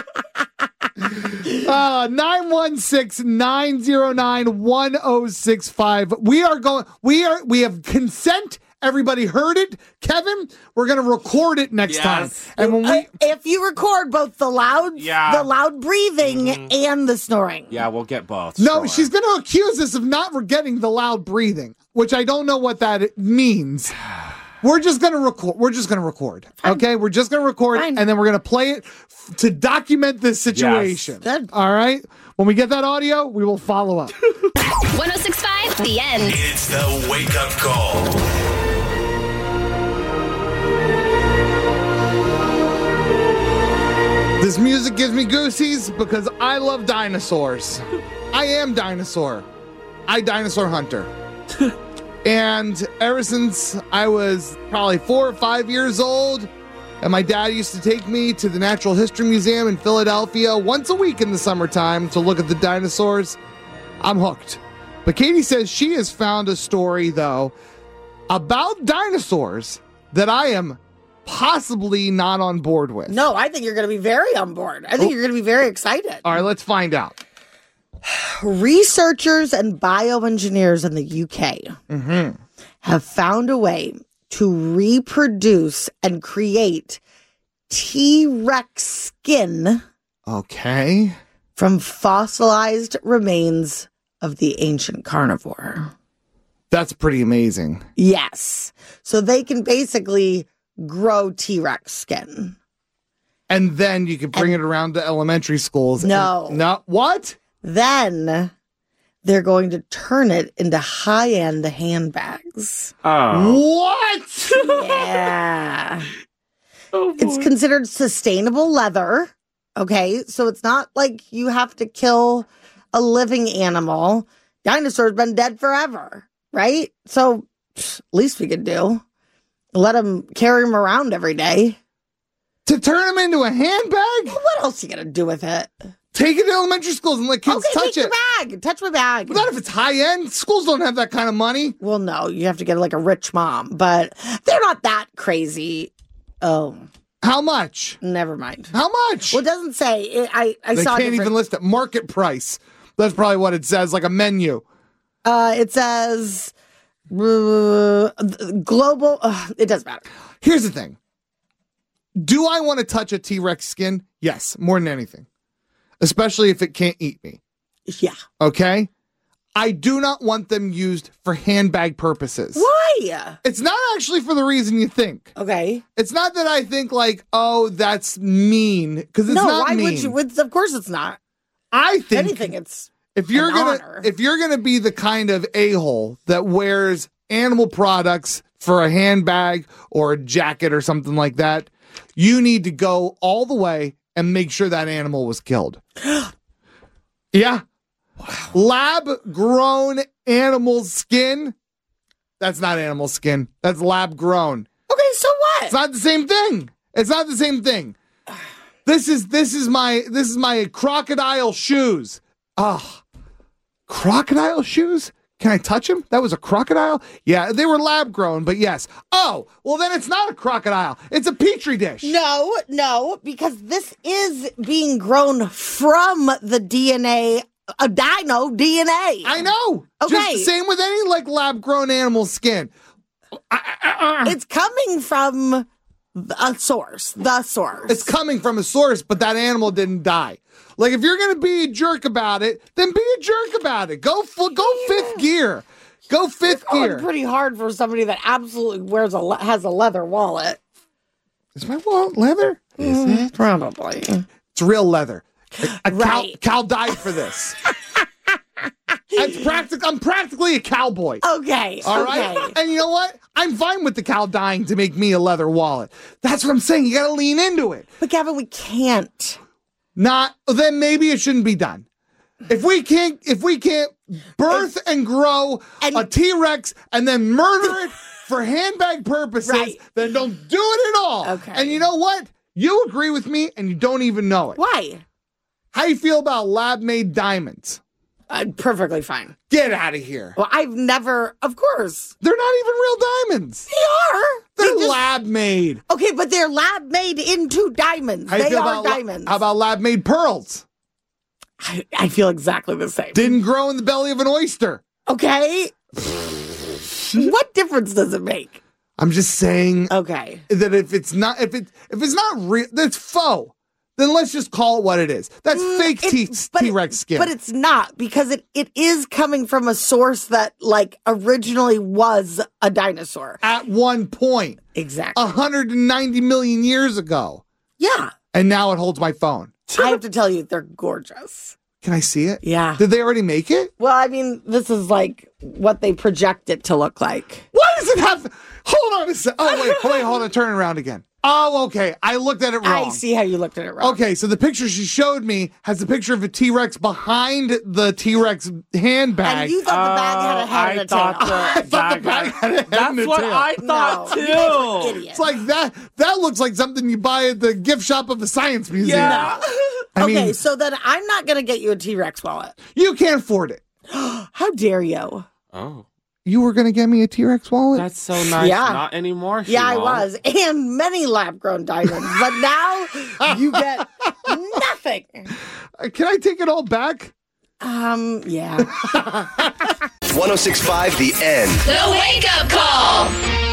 Uh, nine one six, nine zero nine, one zero six five. We are going, we are, we have consent. Everybody heard it. Kevin, we're going to record it next
Yes.
time. And when we,
Uh, if you record both the loud,
Yeah.
the loud breathing and the snoring.
Yeah, we'll get both.
no,
sure.
she's going to accuse us of not getting the loud breathing, which I don't know what that means. We're just going to record. We're just going to record. Okay. We're just going to record
Fine.
and then we're going to play it f- to document this situation.
Good.
All right. When we get that audio, we will follow up.
one oh six point five, The End.
It's the wake up call.
This music gives me goosies because I love dinosaurs. I am dinosaur. I dinosaur hunter. And ever since I was probably four or five years old, and my dad used to take me to the Natural History Museum in Philadelphia once a week in the summertime to look at the dinosaurs, I'm hooked. But Katie says she has found a story, though, about dinosaurs that I am possibly not on board with.
No, I think you're going to be very on board. I think
Oh.
you're going to be very excited.
All right, let's find out.
Researchers and bioengineers in the U K
Mm-hmm.
have found a way to reproduce and create T-Rex skin
Okay.
from fossilized remains of the ancient carnivore.
That's pretty amazing.
Yes. So they can basically grow T-Rex skin.
And then you can bring and, it around to elementary schools.
No.
And, no. What?
Then they're going to turn it into high-end handbags.
Oh.
What?
Yeah. Oh, it's considered sustainable leather. Okay. So it's not like you have to kill a living animal. Dinosaurs been dead forever. Right? So pff, least we could do. Let them carry them around every day.
To turn them into a handbag?
Well, what else are you going to do with it?
Take it to elementary schools and let kids
okay,
touch
take
it.
Your bag. Touch my bag.
But not if it's high end. Schools don't have that kind of money.
Well, no. You have to get like a rich mom. But they're not that crazy. Oh.
How much?
Never mind.
How much?
Well, it doesn't say. It, I, I
they
saw
can't
different...
even list it. Market price. That's probably what it says, like a menu.
Uh, it says uh, global. Uh, it doesn't matter.
Here's the thing. Do I want to touch a T-Rex skin? Yes, more than anything. Especially if it can't eat me.
Yeah.
Okay? I do not want them used for handbag purposes.
Why?
It's not actually for the reason you think.
Okay.
It's not that I think like, oh, that's mean. Because it's
no,
not
why
mean.
would you? Of course it's not.
I think
if anything, it's
if you're
an
gonna
honor.
if you're gonna be the kind of a-hole that wears animal products for a handbag or a jacket or something like that, you need to go all the way and make sure that animal was killed. Yeah. Wow. Lab grown animal skin. That's not animal skin. That's lab grown.
Okay, so what?
It's not the same thing. It's not the same thing. This is this is my this is my crocodile shoes. Oh, crocodile shoes? Can I touch them? That was a crocodile? Yeah, they were lab grown, but yes. Oh, well then it's not a crocodile. It's a petri dish.
No, no, because this is being grown from the D N A, a dino D N A.
I know.
Okay.
Just same with any like lab grown animal skin.
It's coming from a source, the source.
It's coming from a source, but that animal didn't die. Like, if you're going to be a jerk about it, then be a jerk about it. Go f- go fifth gear. Go fifth
You're
gear.
going pretty hard for somebody that absolutely wears a le- has a leather wallet.
Is my wallet leather? Is
Mm,
it?
Probably.
It's real leather. A
Right.
cow, cow died for this. It's practic- I'm practically a cowboy.
Okay.
All
okay.
right? And you know what? I'm fine with the cow dying to make me a leather wallet. That's what I'm saying. You got to lean into it.
But Gavin, we can't.
Not then maybe it shouldn't be done. If we can't if we can't birth and grow
and,
a T-Rex and then murder it for handbag purposes,
right.
then don't do it at all.
Okay.
And you know what? You agree with me and you don't even know it.
Why?
How you feel about lab-made diamonds?
Uh, perfectly fine.
Get out of here.
Well, I've never, of course.
They're not even real diamonds.
They are.
They're
They just,
lab-made.
Okay, but they're lab made into diamonds.
How you
They
feel
are
about,
diamonds.
How about lab-made pearls?
I, I feel exactly the same.
Didn't grow in the belly of an oyster.
Okay. What difference does it make?
I'm just saying
Okay.
that if it's not if it if it's not real, that's faux. Then let's just call it what it is. That's
Mm,
fake
it-
T-
but it-
T-Rex skin.
But it's not, because it, it is coming from a source that, like, originally was a dinosaur.
At one point,
Exactly.
one hundred ninety million years ago.
Yeah.
And now it holds my phone.
I have to tell you, they're gorgeous.
Can I see it?
Yeah.
Did they already make it?
Well, I mean, this is like what they project it to look like.
Why does it have... Hold on a second. Oh, wait, wait, hold on. Turn it around again. Oh, okay. I looked at it wrong.
I see how you looked at it wrong.
Okay, so the picture she showed me has a picture of a T-Rex behind the T-Rex handbag.
And you thought the bag had a head
I
and a
thought
tail.
the
I thought the bag had a head
That's
and a
what
tail.
I thought
No, you guys are
too.
idiots.
It's like that. That looks like something you buy at the gift shop of a science museum.
Yeah.
I
okay,
mean,
so then I'm not going to get you a T-Rex wallet.
you can't afford it.
How dare you?
Oh,
You were going to get me a T-Rex wallet?
that's so nice.
Yeah.
Not anymore.
Yeah, I
Shimon.
was. And many lab-grown diamonds. But now you get nothing.
Uh, Can I take it all back?
Um, yeah.
one oh six point five The End.
The Wake Up Call.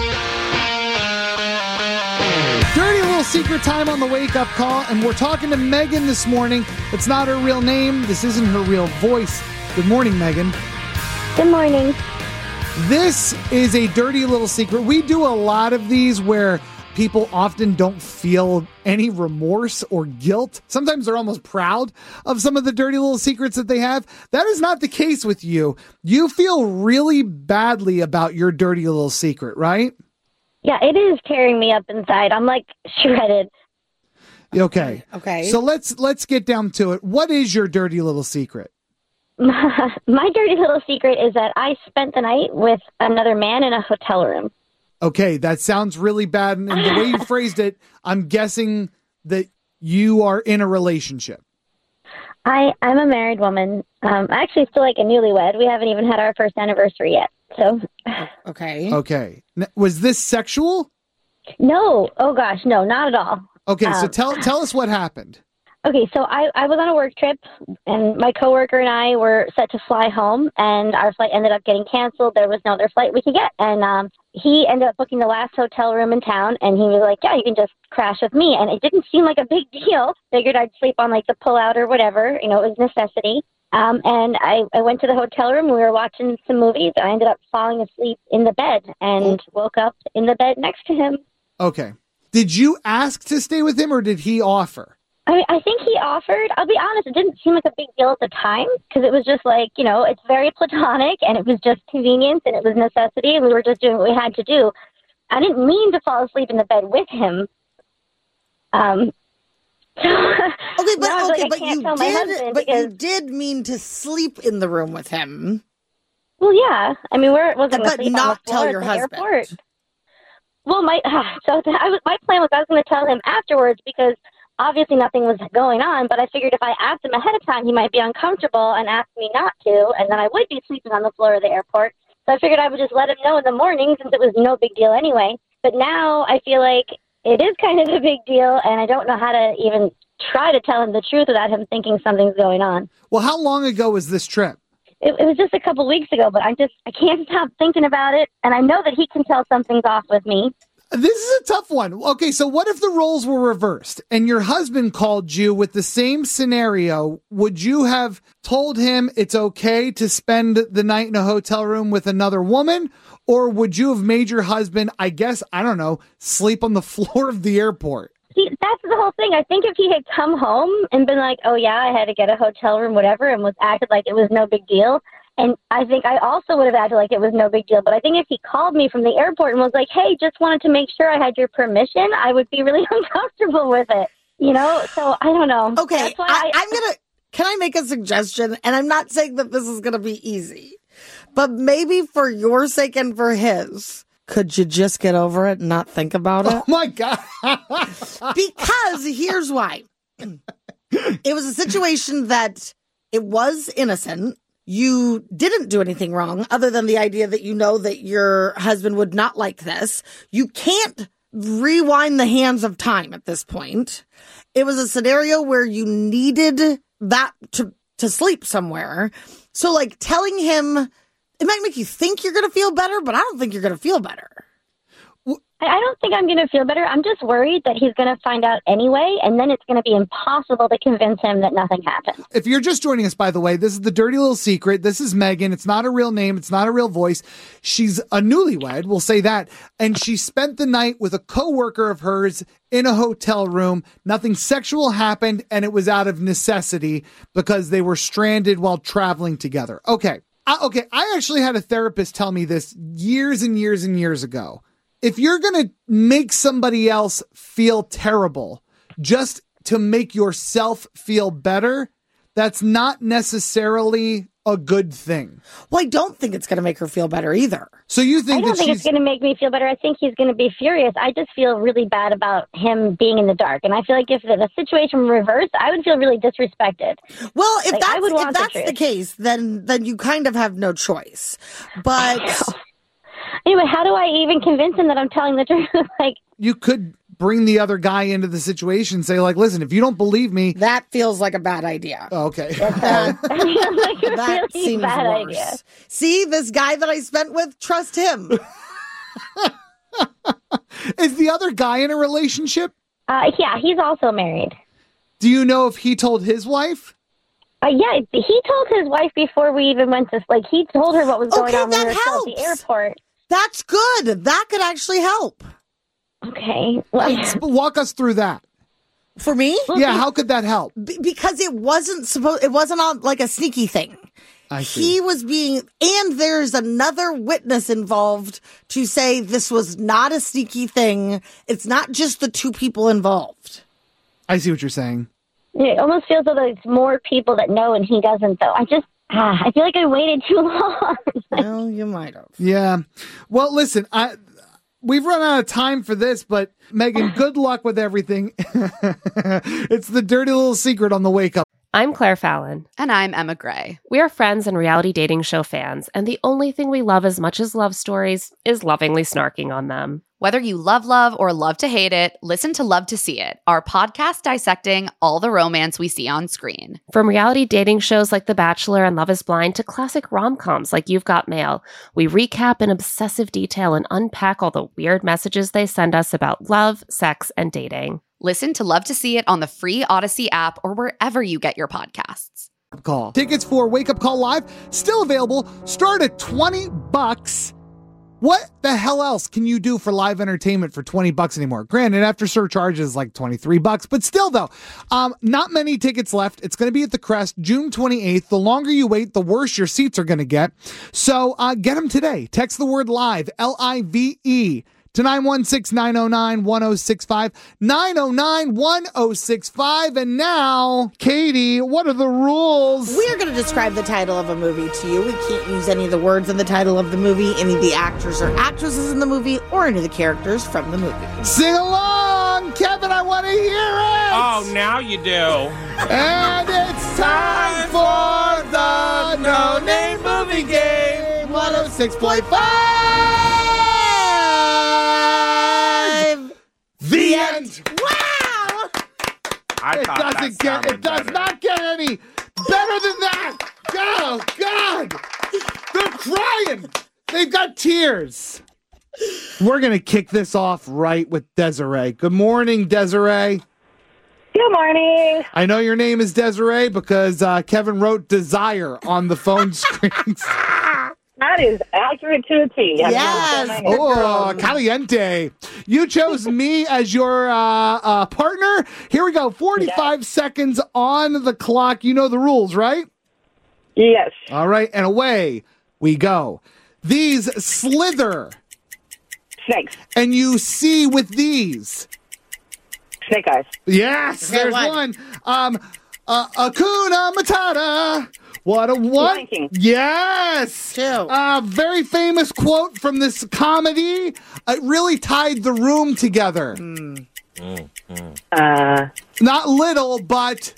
Dirty little secret time on the wake-up call, and we're talking to Megan this morning. It's not her real name. This isn't her real voice. Good morning, Megan.
Good morning.
This is a dirty little secret. We do a lot of these where people often don't feel any remorse or guilt. Sometimes they're almost proud of some of the dirty little secrets that they have. That is not the case with you. You feel really badly about your dirty little secret, right?
Yeah, it is tearing me up inside. I'm like shredded.
Okay.
Okay.
So let's let's get down to it. What is your dirty little secret?
My dirty little secret is that I spent the night with another man in a hotel room.
Okay, that sounds really bad. And the way you phrased it, I'm guessing that you are in a relationship.
I, I'm a married woman. Um, actually, still like a newlywed. We haven't even had our first anniversary yet. So,
okay.
Okay. N- Was this sexual?
No. Oh gosh, no, not at all.
Okay, so
Um,
tell tell us what happened.
Okay, so I, I was on a work trip, and my coworker and I were set to fly home, and our flight ended up getting canceled. There was no other flight we could get, and um, he ended up booking the last hotel room in town, and he was like, yeah, you can just crash with me. And it didn't seem like a big deal. Figured I'd sleep on, like, the pull-out or whatever. You know, it was necessity. Um, and I, I went to the hotel room. We were watching some movies. I ended up falling asleep in the bed and woke up in the bed next to him.
Okay. Did you ask to stay with him, or did he offer?
I mean, I think he offered. I'll be honest, it didn't seem like a big deal at the time because it was just like, you know, it's very platonic and it was just convenience and it was necessity and we were just doing what we had to do. I didn't mean to fall asleep in the bed with him. Um,
okay, but
now I feel
okay,
like I
but
can't
you
tell my
did,
husband
but you
because-
did mean to sleep in the room with him.
Well, yeah. I mean, we're wasn't
But
sleep
not
on the floor
tell
at
your
the
husband.
airport. Well, my so I was, my plan was I was going to tell him afterwards because obviously nothing was going on. But I figured if I asked him ahead of time, he might be uncomfortable and ask me not to, and then I would be sleeping on the floor of the airport. So I figured I would just let him know in the morning since it was no big deal anyway. But now I feel like it is kind of a big deal, and I don't know how to even try to tell him the truth without him thinking something's going on.
Well, how long ago was this trip?
It, it was just a couple weeks ago, but I just I can't stop thinking about it, and I know that he can tell something's off with me.
This is a tough one. Okay, so what if the roles were reversed and your husband called you with the same scenario? Would you have told him it's okay to spend the night in a hotel room with another woman? Or would you have made your husband, I guess, I don't know, sleep on the floor of the airport?
See, that's the whole thing. I think if he had come home and been like, oh, yeah, I had to get a hotel room, whatever, and was acted like it was no big deal, and I think I also would have acted like it was no big deal. But I think if he called me from the airport and was like, hey, just wanted to make sure I had your permission, I would be really uncomfortable with it, you know? So I don't know.
Okay,
That's why
I,
I,
I'm going to, can I make a suggestion? And I'm not saying that this is going to be easy, but maybe for your sake and for his, could you just get over it and not think about it?
Oh my God.
Because here's why. It was a situation that it was innocent. You didn't do anything wrong other than the idea that you know that your husband would not like this. You can't rewind the hands of time at this point. It was a scenario where you needed that to, to sleep somewhere. So like telling him, it might make you think you're going to feel better, but I don't think you're going to feel better.
I don't think I'm going to feel better. I'm just worried that he's going to find out anyway, and then it's going to be impossible to convince him that nothing happened.
If you're just joining us, by the way, this is the Dirty Little Secret. This is Megan. It's not a real name. It's not a real voice. She's a newlywed. We'll say that. And she spent the night with a coworker of hers in a hotel room. Nothing sexual happened, and it was out of necessity because they were stranded while traveling together. Okay. I, okay. I actually had a therapist tell me this years and years and years ago. If you're going to make somebody else feel terrible just to make yourself feel better, that's not necessarily a good thing.
Well, I don't think it's going to make her feel better either.
So you think
I don't
that
think
she's...
it's going to make me feel better. I think he's going to be furious. I just feel really bad about him being in the dark. And I feel like if the situation were reversed, I would feel really disrespected.
Well, if
Like,
that's,
I would
if
want the
that's the
truth.
case, then then you kind of have no choice. But
Anyway, how do I even convince him that I'm telling the truth? Like,
You could bring the other guy into the situation and say, like, listen, if you don't believe me...
that feels like a bad idea.
Oh, okay.
That,
that feels like a
that
really
seems
bad
worse.
idea.
See, this guy that I spent with, trust him.
Is the other guy in a relationship?
Uh, yeah, he's also married.
Do you know if he told his wife?
Uh, yeah, he told his wife before we even went to, like, he told her what was going
Okay,
on when we
that
were still at the
helps.
airport.
That's good. That could actually help.
Okay. Well,
Walk us through that.
For me?
Yeah, how could that help?
B- because it wasn't supposed, it wasn't on like a sneaky thing.
I see.
He was being, and there's another witness involved to say this was not a sneaky thing. It's not just the two people involved.
I see what you're saying.
it almost feels like there's more people that know and he doesn't, though. I just, ah, I feel like I waited too long.
Well, you might have.
Yeah. Well, listen, I we've run out of time for this, but Megan, good luck with everything. It's the dirty little secret on the Wake Up.
I'm Claire Fallon.
And I'm Emma Gray.
We are friends and reality dating show fans, and the only thing we love as much as love stories is lovingly snarking on them.
Whether you love love or love to hate it, listen to Love to See It, our podcast dissecting all the romance we see on screen.
From reality dating shows like The Bachelor and Love is Blind to classic rom-coms like You've Got Mail, we recap in obsessive detail and unpack all the weird messages they send us about love, sex, and dating.
Listen to Love to See It on the free Odyssey app or wherever you get your podcasts.
Call. Tickets for Wake Up Call Live still available. Start at twenty bucks. What the hell else can you do for live entertainment for twenty bucks anymore? Granted, after surcharges, like twenty-three bucks, but still though, um, not many tickets left. It's going to be at the Crest June twenty-eighth. The longer you wait, the worse your seats are going to get. So uh, get them today. Text the word live, L I V E, to nine one six, nine oh nine, one oh six five, nine oh nine, one oh six five. And now, Katie, what are the rules?
We are going to describe the title of a movie to you. We can't use any of the words in the title of the movie, any of the actors or actresses in the movie, or any of the characters from the movie.
Sing along, Kevin, I want to hear it.
Oh, now you do.
And it's time for the No Name Movie Game, one oh six point five. The end.
Wow!
I
It
thought
doesn't
that
get. It
sounded
does
better.
not get any better than that. Oh God! They're crying. They've got tears. We're gonna kick this off right with Desiree. Good morning, Desiree.
Good morning.
I know your name is Desiree because uh, Kevin wrote desire on the phone screens.
That is accurate to a T.
Yes.
Oh, caliente. You chose me as your uh, uh, partner. Here we go. forty-five yes. seconds on the clock. You know the rules, right?
Yes.
All right. And away we go. These slither.
Snakes.
And you see with these.
Snake eyes.
Yes.
Okay,
there's
what?
one. Um, uh, Hakuna Matata. What a what?
Lion
Yes.
Two.
Uh, very famous quote from this comedy. It really tied the room together.
Mm.
Mm, mm.
Uh,
Not little, but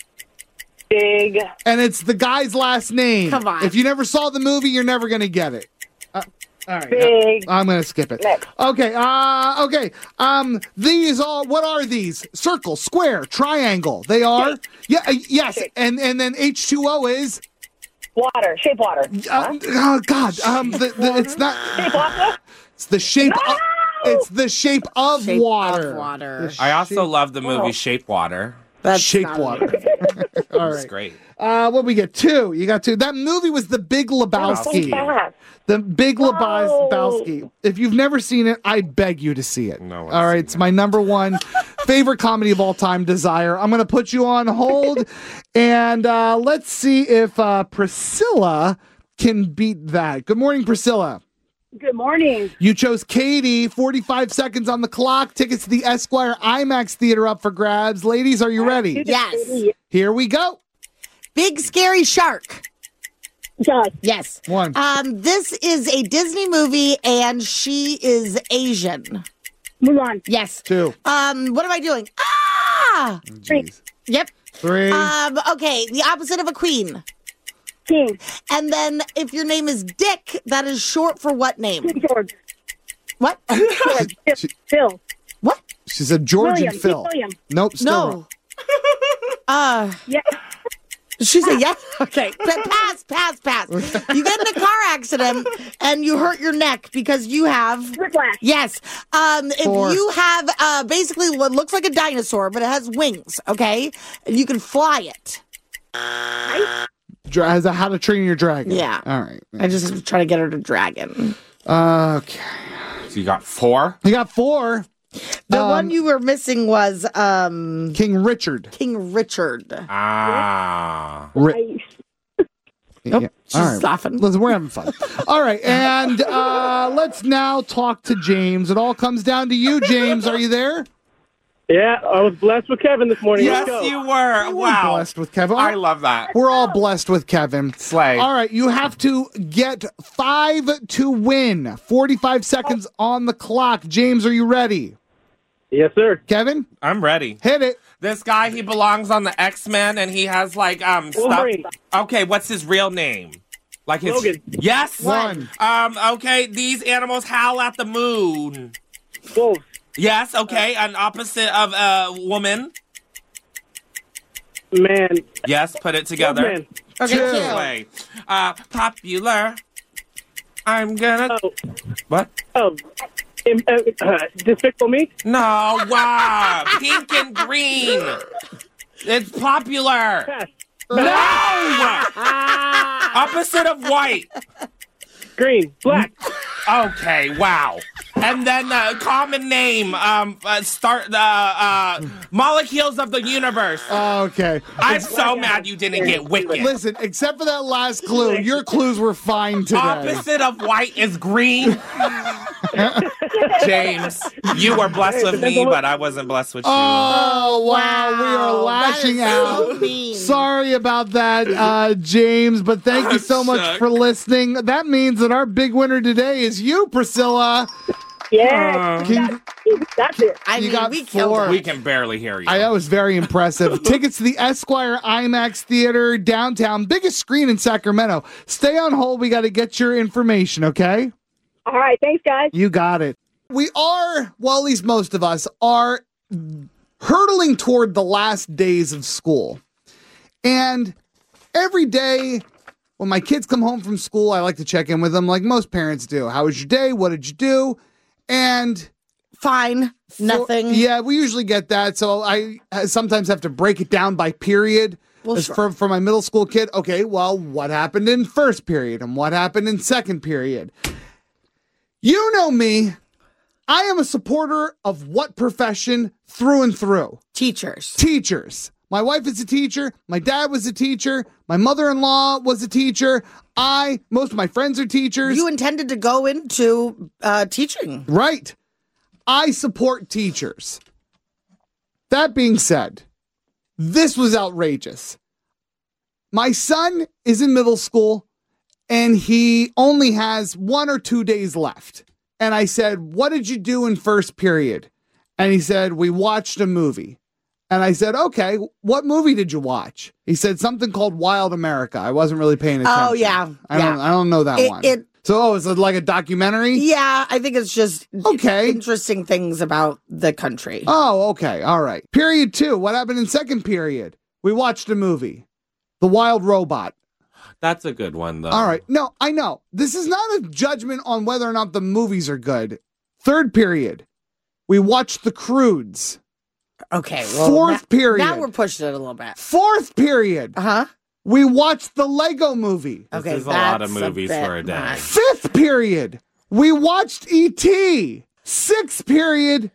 big.
and it's the guy's last name.
Come on.
If you never saw the movie, you're never going to get it. Uh, all right.
Big.
uh, I'm going to skip it.
Next.
Okay. Uh, okay. Um, these all. What are these? Circle, square, triangle. They are.
Shape.
Yeah. Uh, yes.
Shape.
And and then H two O is.
Water. Shape water.
Uh, oh God. Um, the, the, it's not.
Shape water?
It's the shape.
No!
Of, it's the shape of
Shape
water.
of water.
The
I also
shape-
love the movie Shape Water.
That's
shape
not
water. All
It's
right.
great.
Uh, what we get? Two. You got two. That movie was The Big Lebowski.
Fast.
The Big
Oh.
Lebowski. If you've never seen it, I beg you to see it.
No one's
all right,
seen
it's my number one favorite comedy of all time, Desire. I'm going to put you on hold, and uh, let's see if uh, Priscilla can beat that. Good morning, Priscilla.
Good morning.
You chose Katie. forty-five seconds on the clock. Tickets to the Esquire IMAX Theater up for grabs. Ladies, are you ready?
Yes.
Here we go.
Big Scary Shark.
Yes.
Yes.
One.
Um, this is a Disney movie, and she is Asian.
Mulan.
Yes.
Two.
Um, what am I doing? Ah!
Jeez.
Yep.
Three.
Um, okay, the opposite of a queen.
King.
And then if your name is Dick, that is short for what name?
King George.
What?
George. Phil.
What?
She said George
William.
and Phil.
William.
Nope, still wrong.
No. Uh,
Yeah.
she said yes. Okay. Pa- Pass, pass, pass. You get in a car accident and you hurt your neck because you have
Whiplash.
yes. Um, if
Four.
you have uh basically what looks like a dinosaur, but it has wings, okay? And you can fly it.
Dra- has a How to Train Your Dragon.
Yeah.
All right.
I just try to get her to dragon.
Okay.
So you got four?
You got four.
The
Um,
one you were missing was um,
King Richard.
King Richard.
Ah.
Ri-
Nope,
Yeah.
she's
All right.
laughing.
Listen, we're having fun. All right, and uh, let's now talk to James. It all comes down to you, James. Are you there?
Yeah, I was blessed with Kevin this morning.
Yes,
Let's go.
you were.
You were
Wow.
blessed with Kevin.
I love that.
We're all blessed with Kevin.
Slay.
All right, you have to get five to win. forty-five seconds on the clock. James, are you ready?
Yes, sir.
Kevin?
I'm ready.
Hit it.
This guy, he belongs on the X-Men, and he has like um stuff.
Wolverine.
Okay, what's his real name? Like his
Logan.
Yes.
One.
Um. Okay. These animals howl at the moon.
Wolves.
Yes. Okay. An opposite of a uh, woman.
Man.
Yes. Put it together.
Man.
Okay,
Two.
two.
Way. Uh. Popular. I'm gonna.
Oh.
What?
Oh. Um, uh, uh, Despicable Me?
No. Wow. Pink and green. It's popular.
Pass.
No. Opposite of white.
Green. Black.
Okay, wow. And then uh, common name, um, uh, start the uh, uh, molecules of the universe.
Okay.
I'm so mad you didn't get wicked.
Listen, except for that last clue, your clues were fine today.
Opposite of white is green. James, you were blessed with me, but I wasn't blessed with you.
Oh, wow. We are
Wow,
lashing
that is so
out.
mean.
Sorry about that, uh, James, but thank you
I'm
so much
shook.
for listening. That means that our big winner today is you, Priscilla.
Yeah,
Uh,
Can-
that's it.
I
You
mean,
got
we killed
four.
her.
we can barely hear you.
I that was very impressive. Tickets to the Esquire IMAX Theater downtown, biggest screen in Sacramento. Stay on hold. We got to get your information, okay?
All right, thanks, guys.
You got it. We are, well, at least most of us, are hurtling toward the last days of school. And every day when my kids come home from school, I like to check in with them like most parents do. How was your day? What did you do? And
Fine. Nothing.
yeah, we usually get that. So I sometimes have to break it down by period.
Well,
As
sure.
for, for my middle school kid, okay, well, what happened in first period and what happened in second period? You know me. I am a supporter of what profession through and through?
Teachers.
Teachers. My wife is a teacher. My dad was a teacher. My mother-in-law was a teacher. I, most of my friends are teachers.
You intended to go into uh, teaching.
Right. I support teachers. That being said, this was outrageous. My son is in middle school and he only has one or two days left. And I said, what did you do in first period? And he said, we watched a movie. And I said, okay, what movie did you watch? He said something called Wild America. I wasn't really paying attention.
Oh, yeah.
I
yeah.
don't I don't know that
It-
one.
it-
so oh, is it like a documentary?
Yeah, I think it's just
Okay.
interesting things about the country.
Oh, okay. All right. Period two. What happened in second period? We watched a movie, The Wild Robot.
That's a good one, though.
All right. No, I know. This is not a judgment on whether or not the movies are good. Third period. We watched The Croods.
Okay. Well,
Fourth
now,
period.
Now we're pushing it a little bit.
Fourth period.
Uh huh.
We watched the Lego movie.
This
Okay,
is a lot of
that's a
movies
bit
for a day.
much.
Fifth period. We watched E T. Sixth period.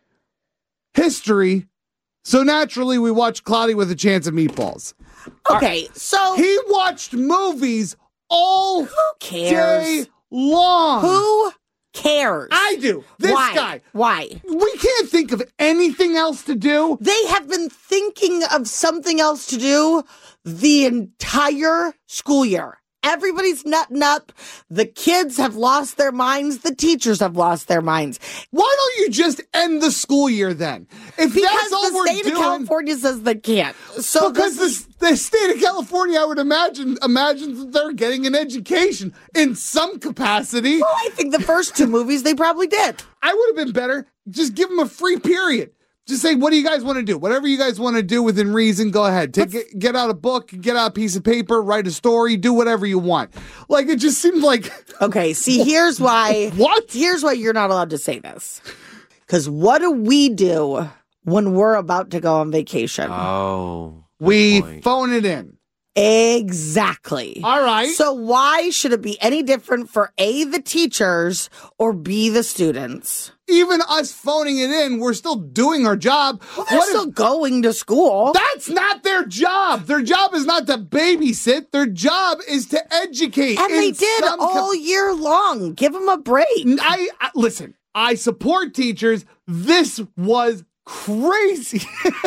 History. So naturally, we watched Cloudy with a Chance of Meatballs.
Okay, so
He watched movies all
who cares?
day long.
Who cares?
I do. This
Why?
guy.
Why?
We can't think of anything else to do.
They have been thinking of something else to do the entire school year. Everybody's nutting up. The kids have lost their minds. The teachers have lost their minds.
Why don't you just end the school year then? If
Because
that's all
the
we're
state
doing,
of California says they can't. So
because
this
the, the state of California, I would imagine, imagines that they're getting an education in some capacity.
well, I think the first two movies they probably did.
I would have been better. Just give them a free period. Just say, what do you guys want to do? Whatever you guys want to do within reason, go ahead. Take it, get out a book, get out a piece of paper, write a story, do whatever you want. Like, it just seemed like...
Okay, see, here's why.
What?
Here's why you're not allowed to say this. Because what do we do when we're about to go on vacation?
Oh. good
We
point.
phone it in.
Exactly.
All right.
So why should it be any different for A, the teachers, or B, the students?
Even us phoning it in, we're still doing our job.
Well, they're still going to school.
That's not their job. Their job is not to babysit. Their job is to educate.
And they
in
did
some
all
co-
year long. Give them a break.
I, I listen. I support teachers. This was crazy.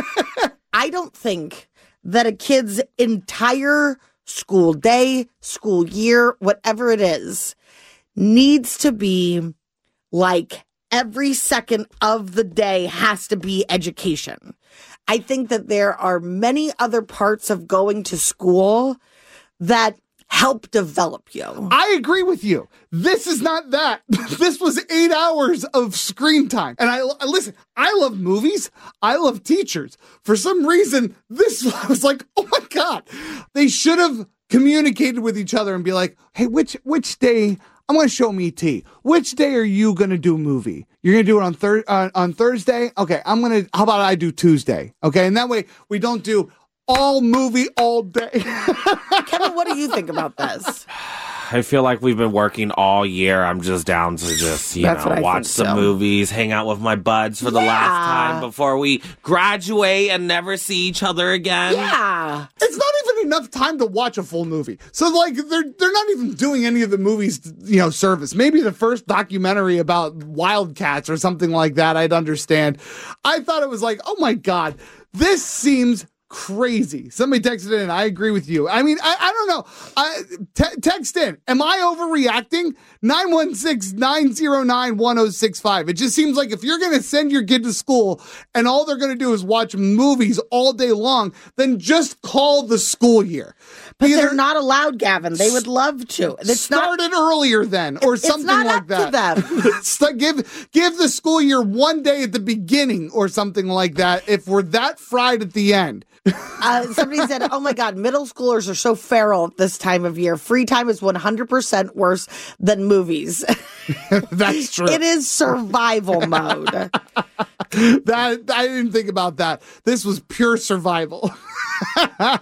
I don't think that a kid's entire school day, school year, whatever it is, needs to be like every second of the day has to be education. I think that there are many other parts of going to school that help develop you.
I agree with you. This is not that. This was eight hours of screen time. And I listen, I love movies. I love teachers. For some reason, this was like, oh my God. They should have communicated with each other and be like, hey, which which day? I'm going to show me T. Which day are you going to do a movie? You're going to do it on thir- uh, on Thursday? Okay, I'm going to, how about I do Tuesday? Okay, and that way we don't do all movie all day.
Kevin, what do you think about this?
I feel like we've been working all year. I'm just down to just, you
That's
know,
what I
watch
think
some
so.
movies, hang out with my buds for the
Yeah.
last time before we graduate and never see each other again.
Yeah.
It's not even enough time to watch a full movie. So like they're they're not even doing any of the movies, you know, service. Maybe the first documentary about wildcats or something like that, I'd understand. I thought it was like, oh my God, this seems crazy. Somebody texted in. I agree with you. I mean, I, I don't know. I, te- text in. Am I overreacting? nine one six, nine zero nine, one zero six five. It just seems like if you're going to send your kid to school and all they're going to do is watch movies all day long, then just call the school year.
But
Either
they're not allowed, Gavin. They would love to. It's
start
not,
it earlier then, or
it's
something
not
like
up
that.
to them.
St- give give the school year one day at the beginning or something like that. If we're that fried at the end.
Uh, somebody said, oh my God, middle schoolers are so feral at this time of year. Free time is one hundred percent worse than movies.
That's true.
It is survival mode.
That I didn't think about that. This was pure survival.
one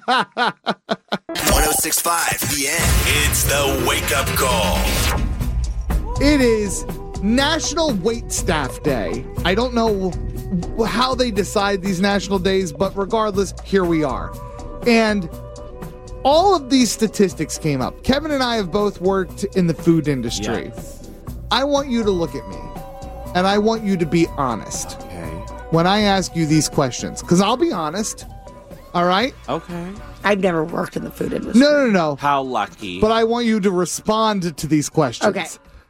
oh six point five The End. It's the wake up call.
It is National Wait Staff Day. I don't know how they decide these national days, but regardless, here we are. And all of these statistics came up. Kevin and I have both worked in the food industry.
Yes.
I want you to look at me, and I want you to be honest
Okay.
when I ask you these questions, because I'll be honest. All right?
Okay.
I've never worked in the food industry.
No, no, no.
How lucky.
But I want you to respond to these questions.
Okay.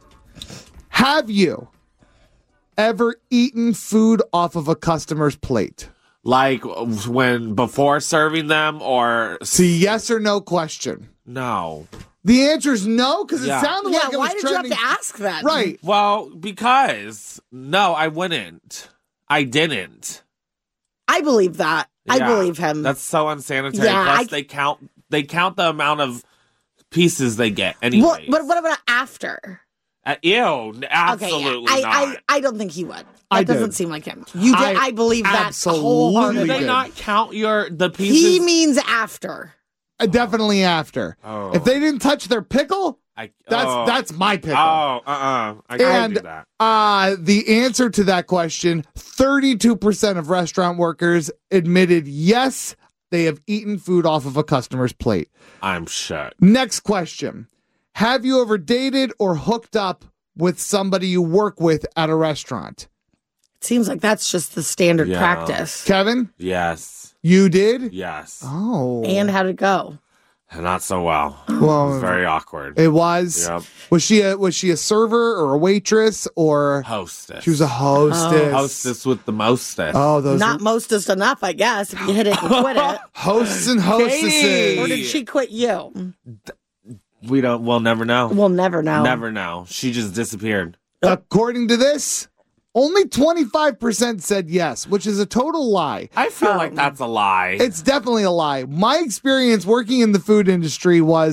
Have you ever eaten food off of a customer's plate?
Like when before serving them or
See, yes or no question.
no?
The answer is no, because
Yeah.
it sounded
Yeah,
like it
why
was
did you have
trending.
to ask that?
Right.
Well, because no, I wouldn't. I didn't.
I believe that. I
Yeah,
believe him.
That's so unsanitary.
Yeah,
Plus,
I-
they count. They count the amount of pieces they get. Anyway.
Well, but what about after?
Uh, ew, absolutely
okay, yeah. I,
not.
I, I don't think he would. That
I
doesn't
did.
seem like him. You did.
I
I, believe that
absolutely
wholeheartedly.
Do they
did.
not count your the pieces?
He means after.
Uh, definitely after.
Oh.
If they didn't touch their pickle,
I,
that's
oh.
that's my pickle.
Oh, uh, uh I can't
And
do that.
uh, the answer to that question, thirty-two percent of restaurant workers admitted yes, they have eaten food off of a customer's plate.
I'm shook.
Next question. Have you ever dated or hooked up with somebody you work with at a restaurant?
It seems like that's just the standard
Yeah.
practice.
Kevin,
Yes,
you did?
yes,
Oh.
And how'd it go?
not so well.
well,
It's very awkward.
it was.
Yep.
Was she a was she a server or a waitress or
Hostess.
she was a hostess?
hostess with the mostest.
Oh, those
Not mostest enough, I guess, if you hit it and quit it.
hosts and hostesses.
Katie!
Or did she quit you?
We don't. We'll never know.
We'll never know.
Never know. She just disappeared.
According to this, only twenty-five percent said yes, which is a total lie.
I feel like that's a lie.
It's definitely a lie. My experience working in the food industry was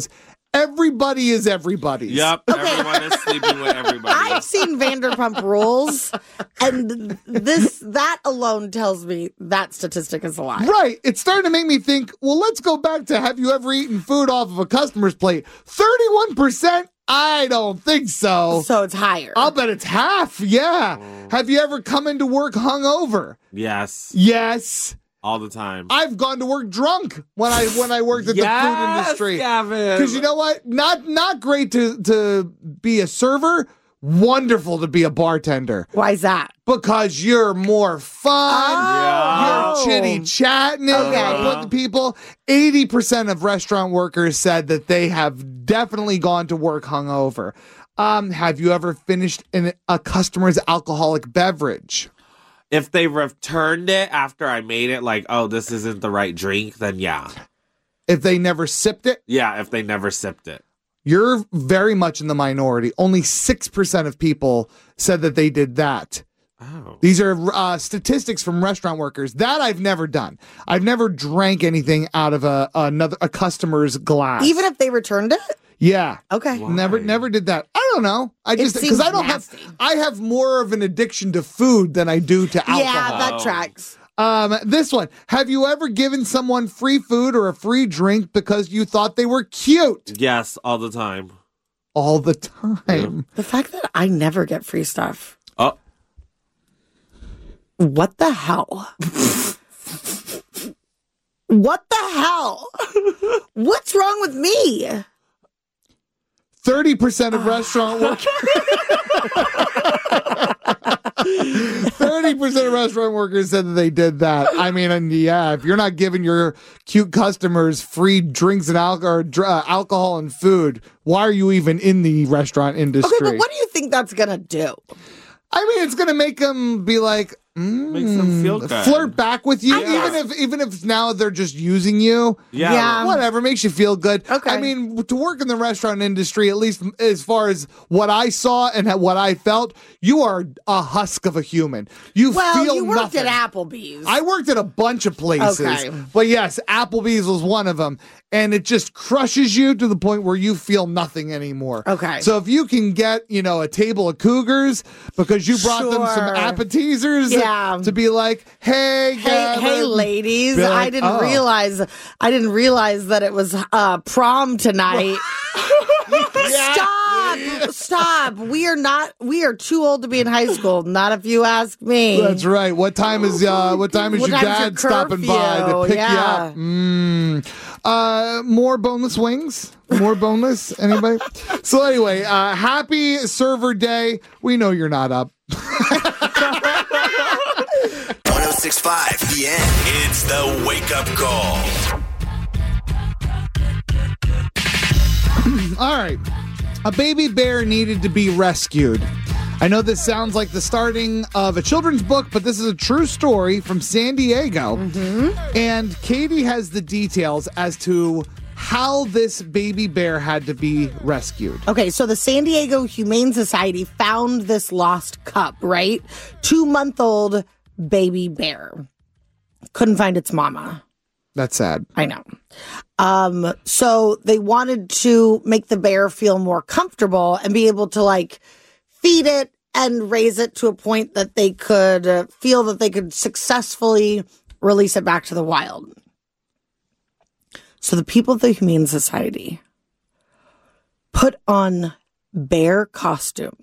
Everybody is everybody.
Yep, everyone is sleeping with everybody.
I've seen Vanderpump Rules, and this that alone tells me that statistic is a lie.
Right. It's starting to make me think, well, let's go back to have you ever eaten food off of a customer's plate? thirty-one percent? I don't think so.
So it's higher.
I'll bet it's half. Yeah.
Mm.
Have you ever come into work hungover?
Yes.
Yes.
All the time.
I've gone to work drunk when I when I worked at the
Yes,
food industry.
Gavin.
Because you know what? Not not great to to be a server. Wonderful to be a bartender.
Why is that?
Because you're more fun.
Oh.
You're chitty chatting
Okay.
with the people. eighty percent of restaurant workers said that they have definitely gone to work hungover. Um, have you ever finished in a customer's alcoholic beverage?
If they returned it after I made it, like, oh, this isn't the right drink, then yeah.
If they never sipped it?
Yeah, if they never sipped it.
You're very much in the minority. Only six percent of people said that they did that.
Oh.
These are uh, statistics from restaurant workers. That I've never done. I've never drank anything out of a another a customer's glass.
Even if they returned it?
Yeah.
Okay.
Why?
Never never did that. I don't know. I
It
just
seems
because I don't
nasty.
have I have more of an addiction to food than I do to alcohol.
Yeah, that tracks.
Um, this one. Have you ever given someone free food or a free drink because you thought they were cute?
Yes, all the time.
All the time.
The fact that I never get free stuff.
Oh.
What the hell? What the hell? What's wrong with me?
thirty percent of restaurant workers. thirty percent of restaurant workers said that they did that. I mean, and yeah, if you're not giving your cute customers free drinks and alcohol, or dr- uh, alcohol and food, why are you even in the restaurant industry?
Okay, but what do you think that's going to do?
I mean, it's going to make them be like, mm,
Makes them feel good.
flirt back with you,
Yeah.
even if even if now they're just using you.
Yeah.
Yeah.
Whatever makes you feel good.
Okay.
I mean, to work in the restaurant industry, at least as far as what I saw and what I felt, you are a husk of a human. You
Well,
feel
you worked
nothing.
at Applebee's.
I worked at a bunch of places,
Okay.
but yes, Applebee's was one of them, and it just crushes you to the point where you feel nothing anymore.
Okay.
So if you can get, you know, a table of cougars because you brought them some
Sure.
appetizers,
Yeah.
to be like, hey,
Hey,
Gavin.
hey, ladies!
Be like,
I didn't
oh.
realize. I didn't realize that it was uh, prom tonight. Stop! Stop! We are not. We are too old to be in high school. Not if you ask me.
That's right. What time is uh what time is
What
your
time's
dad
your
stopping by to
curfew?
pick
Yeah.
you up? Mm. Uh more boneless wings? More boneless? Anybody? So anyway, uh happy server day. We know you're not up.
one oh six point five The End. It's the wake up call.
All right. A baby bear needed to be rescued. I know this sounds like the starting of a children's book, but this is a true story from San Diego.
Mm-hmm.
And Katie has the details as to how this baby bear had to be rescued.
Okay, so the San Diego Humane Society found this lost cup, right? Two-month-old baby bear. Couldn't find its mama.
That's sad.
I know. Um, so they wanted to make the bear feel more comfortable and be able to like feed it and raise it to a point that they could uh, feel that they could successfully release it back to the wild. So the people of the Humane Society put on bear costumes.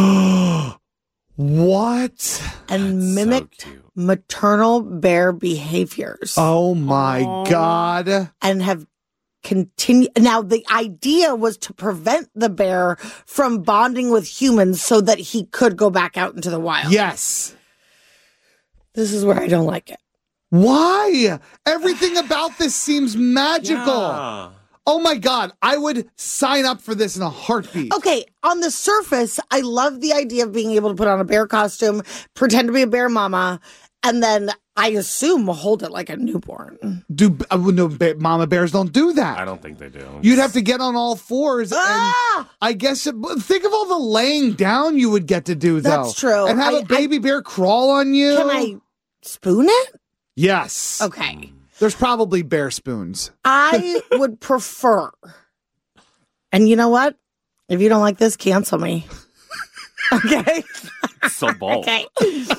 What?
And mimicked maternal bear behaviors.
Oh my God.
And have continued. Now, the idea was to prevent the bear from bonding with humans so that he could go back out into the wild.
Yes.
This is where I don't like it.
Why? Everything about this seems magical.
Yeah.
Oh my God. I would sign up for this in a heartbeat.
Okay, on the surface, I love the idea of being able to put on a bear costume, pretend to be a bear mama, and then I assume hold it like a newborn.
Do uh, no ba- mama bears don't do that?
I don't think they do.
You'd have to get on all fours,
Ah!
and I guess it, but think of all the laying down you would get to do, though.
That's true.
And have
I-
a baby bear crawl on you.
Can I spoon it?
Yes.
Okay.
There's probably bear spoons.
I would prefer And you know what? If you don't like this, cancel me. Okay?
So bold.
Okay.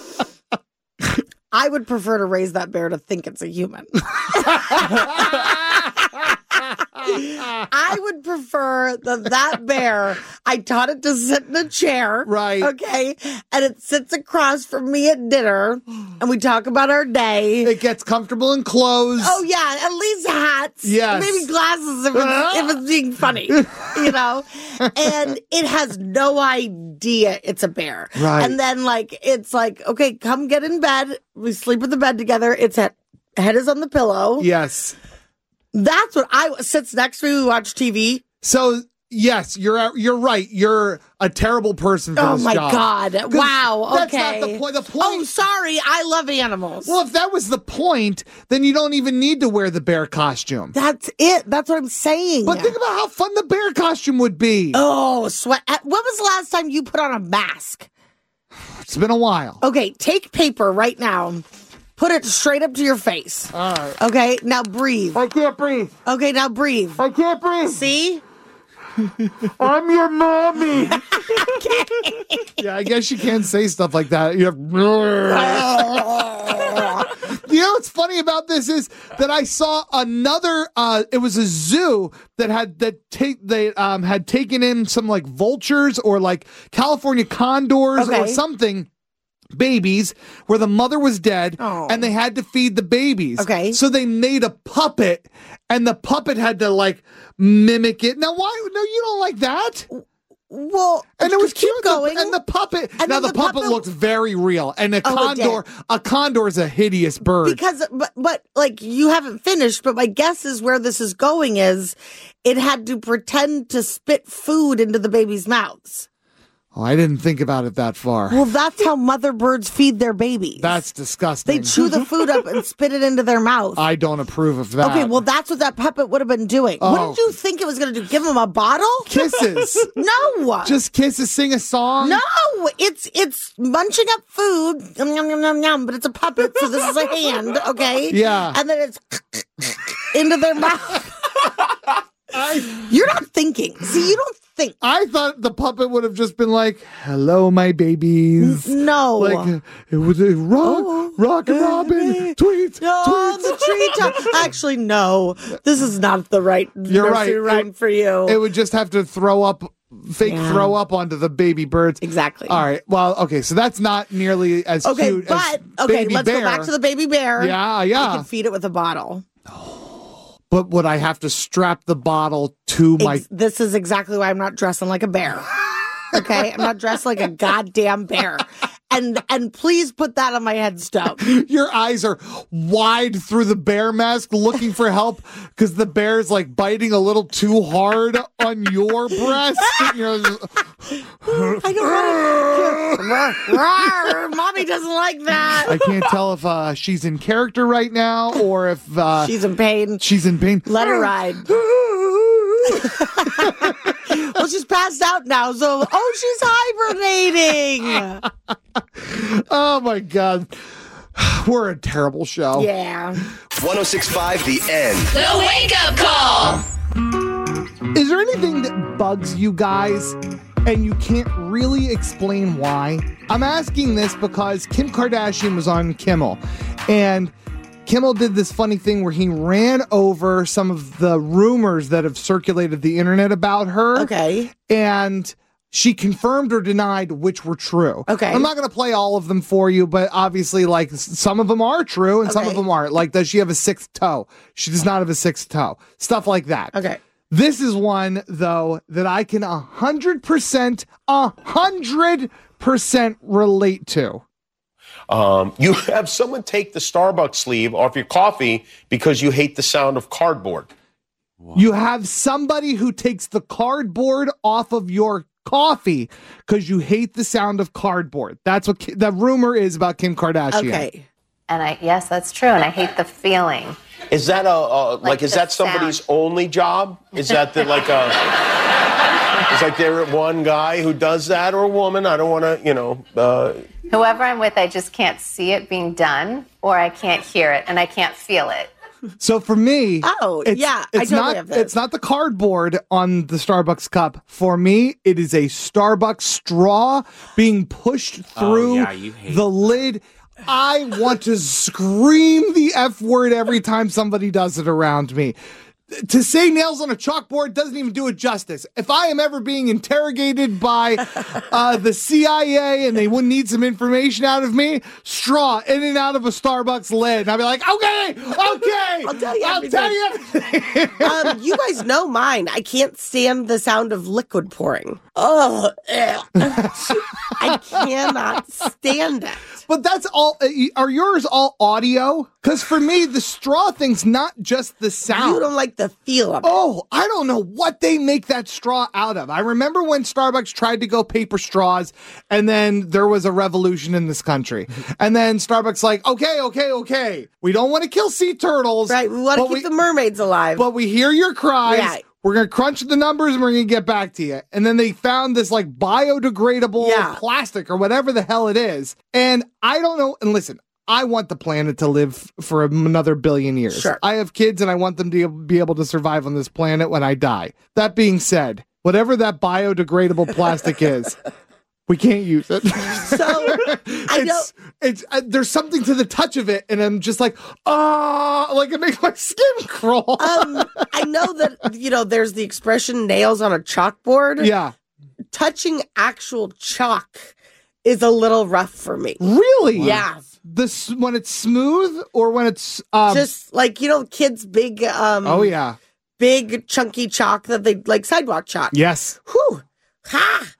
I would prefer to raise that bear to think it's a human. I would prefer that that bear, I taught it to sit in a chair.
Right.
Okay. And it sits across from me at dinner and we talk about our day.
It gets comfortable in clothes.
Oh, yeah. At least hats.
Yes.
Maybe glasses if it's, if it's being funny, you know? And it has no idea it's a bear.
Right.
And then, like, it's like, okay, come get in bed. We sleep in the bed together. Its head, head is on the pillow.
Yes.
That's what I sits next to me. We watch T V.
So yes, you're you're right. You're a terrible person for
Oh
this
my
job.
God! Wow.
That's
Okay.
not the point. The point.
Oh, sorry. I love animals.
Well, if that was the point, then you don't even need to wear the bear costume.
That's it. That's what I'm saying.
But think about how fun the bear costume would be.
Oh, sweat. When was the last time you put on a mask?
It's been a while.
Okay, take paper right now. Put it straight up to your face.
All right.
Okay, now breathe.
I can't breathe.
Okay, now breathe.
I can't breathe.
See?
I'm your mommy. Yeah, I guess you can't say stuff like that. You have. You know what's funny about this is that I saw another. Uh, it was a zoo that had that take they um had taken in some like vultures or like California condors
Okay.
or something. Babies where the mother was dead
Oh.
and they had to feed the babies.
Okay.
So they made a puppet and the puppet had to like mimic it. Now, why? No, you don't like that.
Well,
And it was
keep
cute.
going.
The, and the puppet.
And
now
then
the,
the
puppet,
puppet-
looks very real. And a
Oh, it did.
condor, a condor is a hideous bird.
Because, but, but, like, you haven't finished, but my guess is where this is going is it had to pretend to spit food into the baby's mouths.
Oh, I didn't think about it that far.
Well, that's how mother birds feed their babies.
That's disgusting.
They chew the food up and spit it into their mouth.
I don't approve of that.
Okay, well, that's what that puppet would have been doing. What
Oh.
did you think it was going to do? Give him a bottle?
Kisses.
No.
Just kisses, sing a song.
No, it's it's munching up food, yum, yum, yum, yum, yum, but it's a puppet, so this is a hand, okay?
Yeah.
And then it's into their mouth. You're not thinking. See, you don't think.
I thought the puppet would have just been like, "Hello, my babies."
No.
Like uh, it was a rock,
Oh.
rock and robin, tweet,
No,
tweet.
the treetop. Actually, no. This is not the right
You're
nursery
right.
rhyme for you.
It would just have to throw up, fake
Yeah.
throw up onto the baby birds.
Exactly.
All right. Well, okay. So that's not nearly as
Okay,
cute
but
as
okay,
baby
let's
bear.
go back to the baby bear.
Yeah, yeah.
I can feed it with a bottle.
But would I have to strap the bottle to my?
Ex- this is exactly why I'm not dressing like a bear. Okay, I'm not dressed like a goddamn bear. And and please put that on my headstone.
Your eyes are wide through the bear mask, looking for help because the bear is like biting a little too hard on your breast. You're just-
I don't want to. Mommy doesn't like that.
I can't tell if uh, she's in character right now or if uh,
She's in pain.
she's in pain.
Let her ride. Well, she's passed out now, so oh, she's hibernating.
Oh my God. We're a terrible show.
Yeah.
ten sixty-five The End.
The Wake Up Call.
Is there anything that bugs you guys and you can't really explain why? I'm asking this because Kim Kardashian was on Kimmel and Kimmel did this funny thing where he ran over some of the rumors that have circulated the internet about her.
Okay.
And she confirmed or denied which were true.
Okay.
I'm not going to play all of them for you, but obviously, like, s- some of them are true and some
Okay.
of them aren't. Like, does she have a sixth toe? She does not have a sixth toe. Stuff like that.
Okay.
This is one, though, that I can one hundred percent, one hundred percent relate to.
Um, you have someone take the Starbucks sleeve off your coffee because you hate the sound of cardboard.
You have somebody who takes the cardboard off of your coffee because you hate the sound of cardboard. That's what Ki- the rumor is about Kim Kardashian.
Okay.
And I, yes, that's true. And I hate the feeling.
Is that a, a like,
Like
is
the
that somebody's only job? Is that the, like a, it's like there one guy who does that or a woman? I don't want to, you know, uh,
Whoever I'm with, I just can't see it being done or I can't hear it and I can't feel it.
So for me,
Oh,
it's,
yeah, I
it's
totally
not
have this.
it's not the cardboard on the Starbucks cup. For me, it is a Starbucks straw being pushed through
yeah, you hate
the lid. I want to scream the F word every time somebody does it around me. To say nails on a chalkboard doesn't even do it justice. If I am ever being interrogated by uh, the C I A and they would need some information out of me, straw in and out of a Starbucks lid. And I'll be like, okay, okay,
I'll tell you
I'll
everything.
tell you everything.
um, you guys know mine. I can't stand the sound of liquid pouring. Oh, I cannot stand it.
But that's all. uh, Are yours all audio? Because for me, the straw thing's not just the sound.
You don't like the feel of it.
Oh, I don't know what they make that straw out of. I remember when Starbucks tried to go paper straws, and then there was a revolution in this country. And then Starbucks like, okay, okay, okay. We don't want to kill sea turtles.
Right, we want to keep the mermaids alive.
But we hear your cries.
Right.
We're going to crunch the numbers and we're going to get back to you. And then they found this like biodegradable
Yeah.
plastic or whatever the hell it is. And I don't know. And listen, I want the planet to live for another billion years.
Sure.
I have kids and I want them to be able to survive on this planet when I die. That being said, whatever that biodegradable plastic is, we can't use it.
So I know
It's, it's uh, there's something to the touch of it, and I'm just like, oh, like it makes my skin crawl.
um, I know that, you know, there's the expression nails on a chalkboard.
Yeah.
Touching actual chalk is a little rough for me.
Really?
Yeah.
This when it's smooth or when it's um,
Just like, you know, kids' big, um,
oh yeah,
big chunky chalk that they like sidewalk chalk.
yes.
Whew. Ha!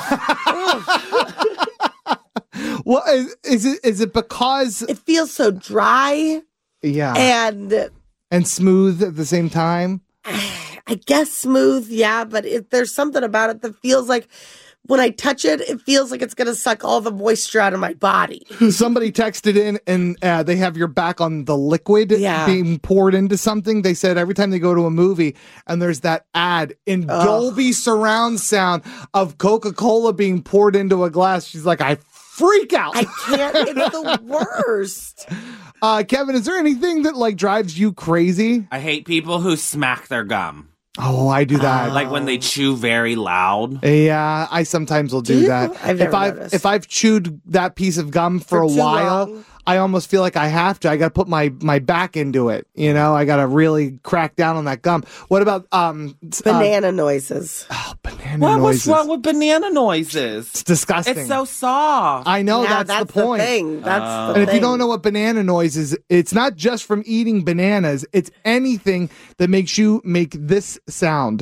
Well, is, is it is it because
It feels so dry
yeah
and
and smooth at the same time?
I guess smooth, yeah, but it, there's something about it that feels like when I touch it, it feels like it's going to suck all the moisture out of my body.
Somebody texted in and uh, they have your back on the liquid
Yeah.
being poured into something. They said every time they go to a movie and there's that ad in
Ugh.
Dolby surround sound of Coca-Cola being poured into a glass, she's like, I freak out.
I can't, it's the worst.
Uh, Kevin, is there anything that like drives you crazy?
I hate people who smack their gum.
Oh, I do that.
Like when they chew very loud.
Yeah, I sometimes will do,
Do you?
that.
I've
if
never
I've
noticed.
if I've chewed that piece of gum for,
For
a
too
while,
long.
I almost feel like I have to. I got to put my my back into it. You know, I got to really crack down on that gum. What about um s- uh,
Banana noises.
banana
What,
noises?
what's wrong with banana noises?
It's disgusting.
It's so soft.
I know
Yeah,
that's,
that's
the point.
thing. That's
Oh.
the
And if you
thing.
don't know what banana noise is, it's not just from eating bananas. It's anything that makes you make this sound.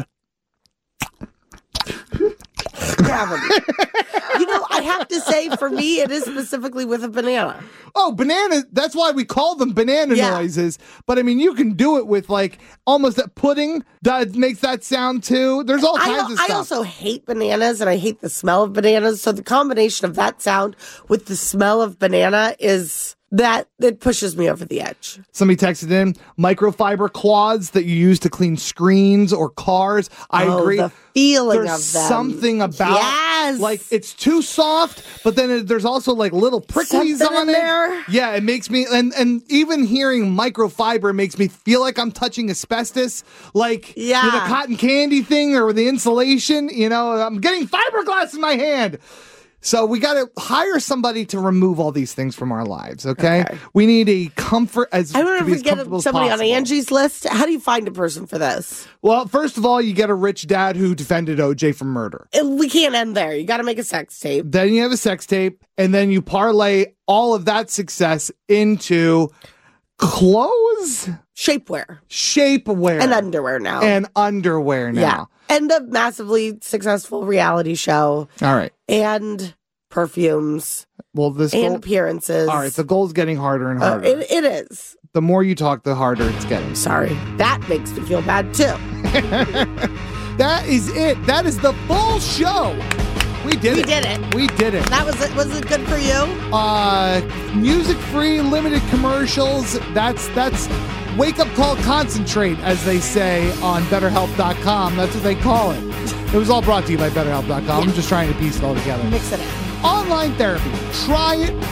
Gravity. You know, I have to say, for me, it is specifically with a banana.
Oh, banana. That's why we call them banana
Yeah.
noises. But I mean, you can do it with like almost that pudding that makes that sound too. There's all
I,
kinds
al-
of
I
stuff.
also hate bananas and I hate the smell of bananas. So the combination of that sound with the smell of banana is that it pushes me over the edge.
Somebody texted in microfiber cloths that you use to clean screens or cars. I
Oh,
agree.
the feeling
There's
of them.
something about
Yes.
like it's too soft, but then it, there's also like little pricklies
Something
on
in
it.
there.
Yeah, it makes me and and even hearing microfiber makes me feel like I'm touching asbestos, like
Yeah.
you know, the cotton candy thing or the insulation. You know, I'm getting fiberglass in my hand. So we got to hire somebody to remove all these things from our lives. Okay,
Okay.
we need a comfort as
I wonder
to
if
be
we
as
get
comfortable as
somebody on
possible.
Angie's list. How do you find a person for this?
Well, first of all, you get a rich dad who defended O J from murder.
Uh, We can't end there. You got to make a sex tape.
Then you have a sex tape, and then you parlay all of that success into clothes,
Shapewear
shapewear,
and underwear now.
and underwear now.
Yeah. And a massively successful reality show
All right.
and perfumes
Well, this
and
goal,
appearances.
all right. The goal's getting harder and
Uh,
harder.
it, it is.
the more you talk, the harder it's getting.
Sorry. That makes me feel bad too.
That is it. That is the full show. We did
We
it.
did it.
We did it.
That was it. Was it good for you?
Uh, music free, limited commercials. That's that's wake up call concentrate, as they say on better help dot com. That's what they call it. It was all brought to you by better help dot com. I'm just trying to piece it all together.
Mix it in.
Online therapy. Try it.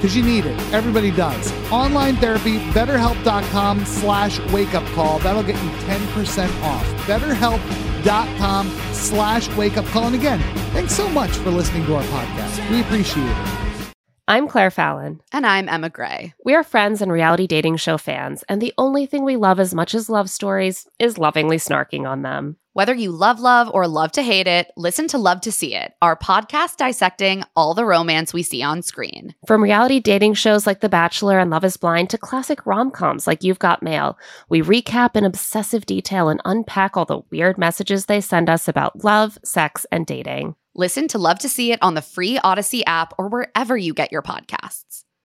because you need it. Everybody does. Online therapy, betterhelp.com slash wake up call. That'll get you ten percent off. betterhelp.com slash wake up call. And again, thanks so much for listening to our podcast. We appreciate it.
I'm Claire Fallon.
And I'm Emma Gray.
We are friends and reality dating show fans, and the only thing we love as much as love stories is lovingly snarking on them.
Whether you love love or love to hate it, listen to Love to See It, our podcast dissecting all the romance we see on screen.
From reality dating shows like The Bachelor and Love is Blind to classic rom-coms like You've Got Mail, we recap in obsessive detail and unpack all the weird messages they send us about love, sex, and dating.
Listen to Love to See It on the free Odyssey app or wherever you get your podcasts.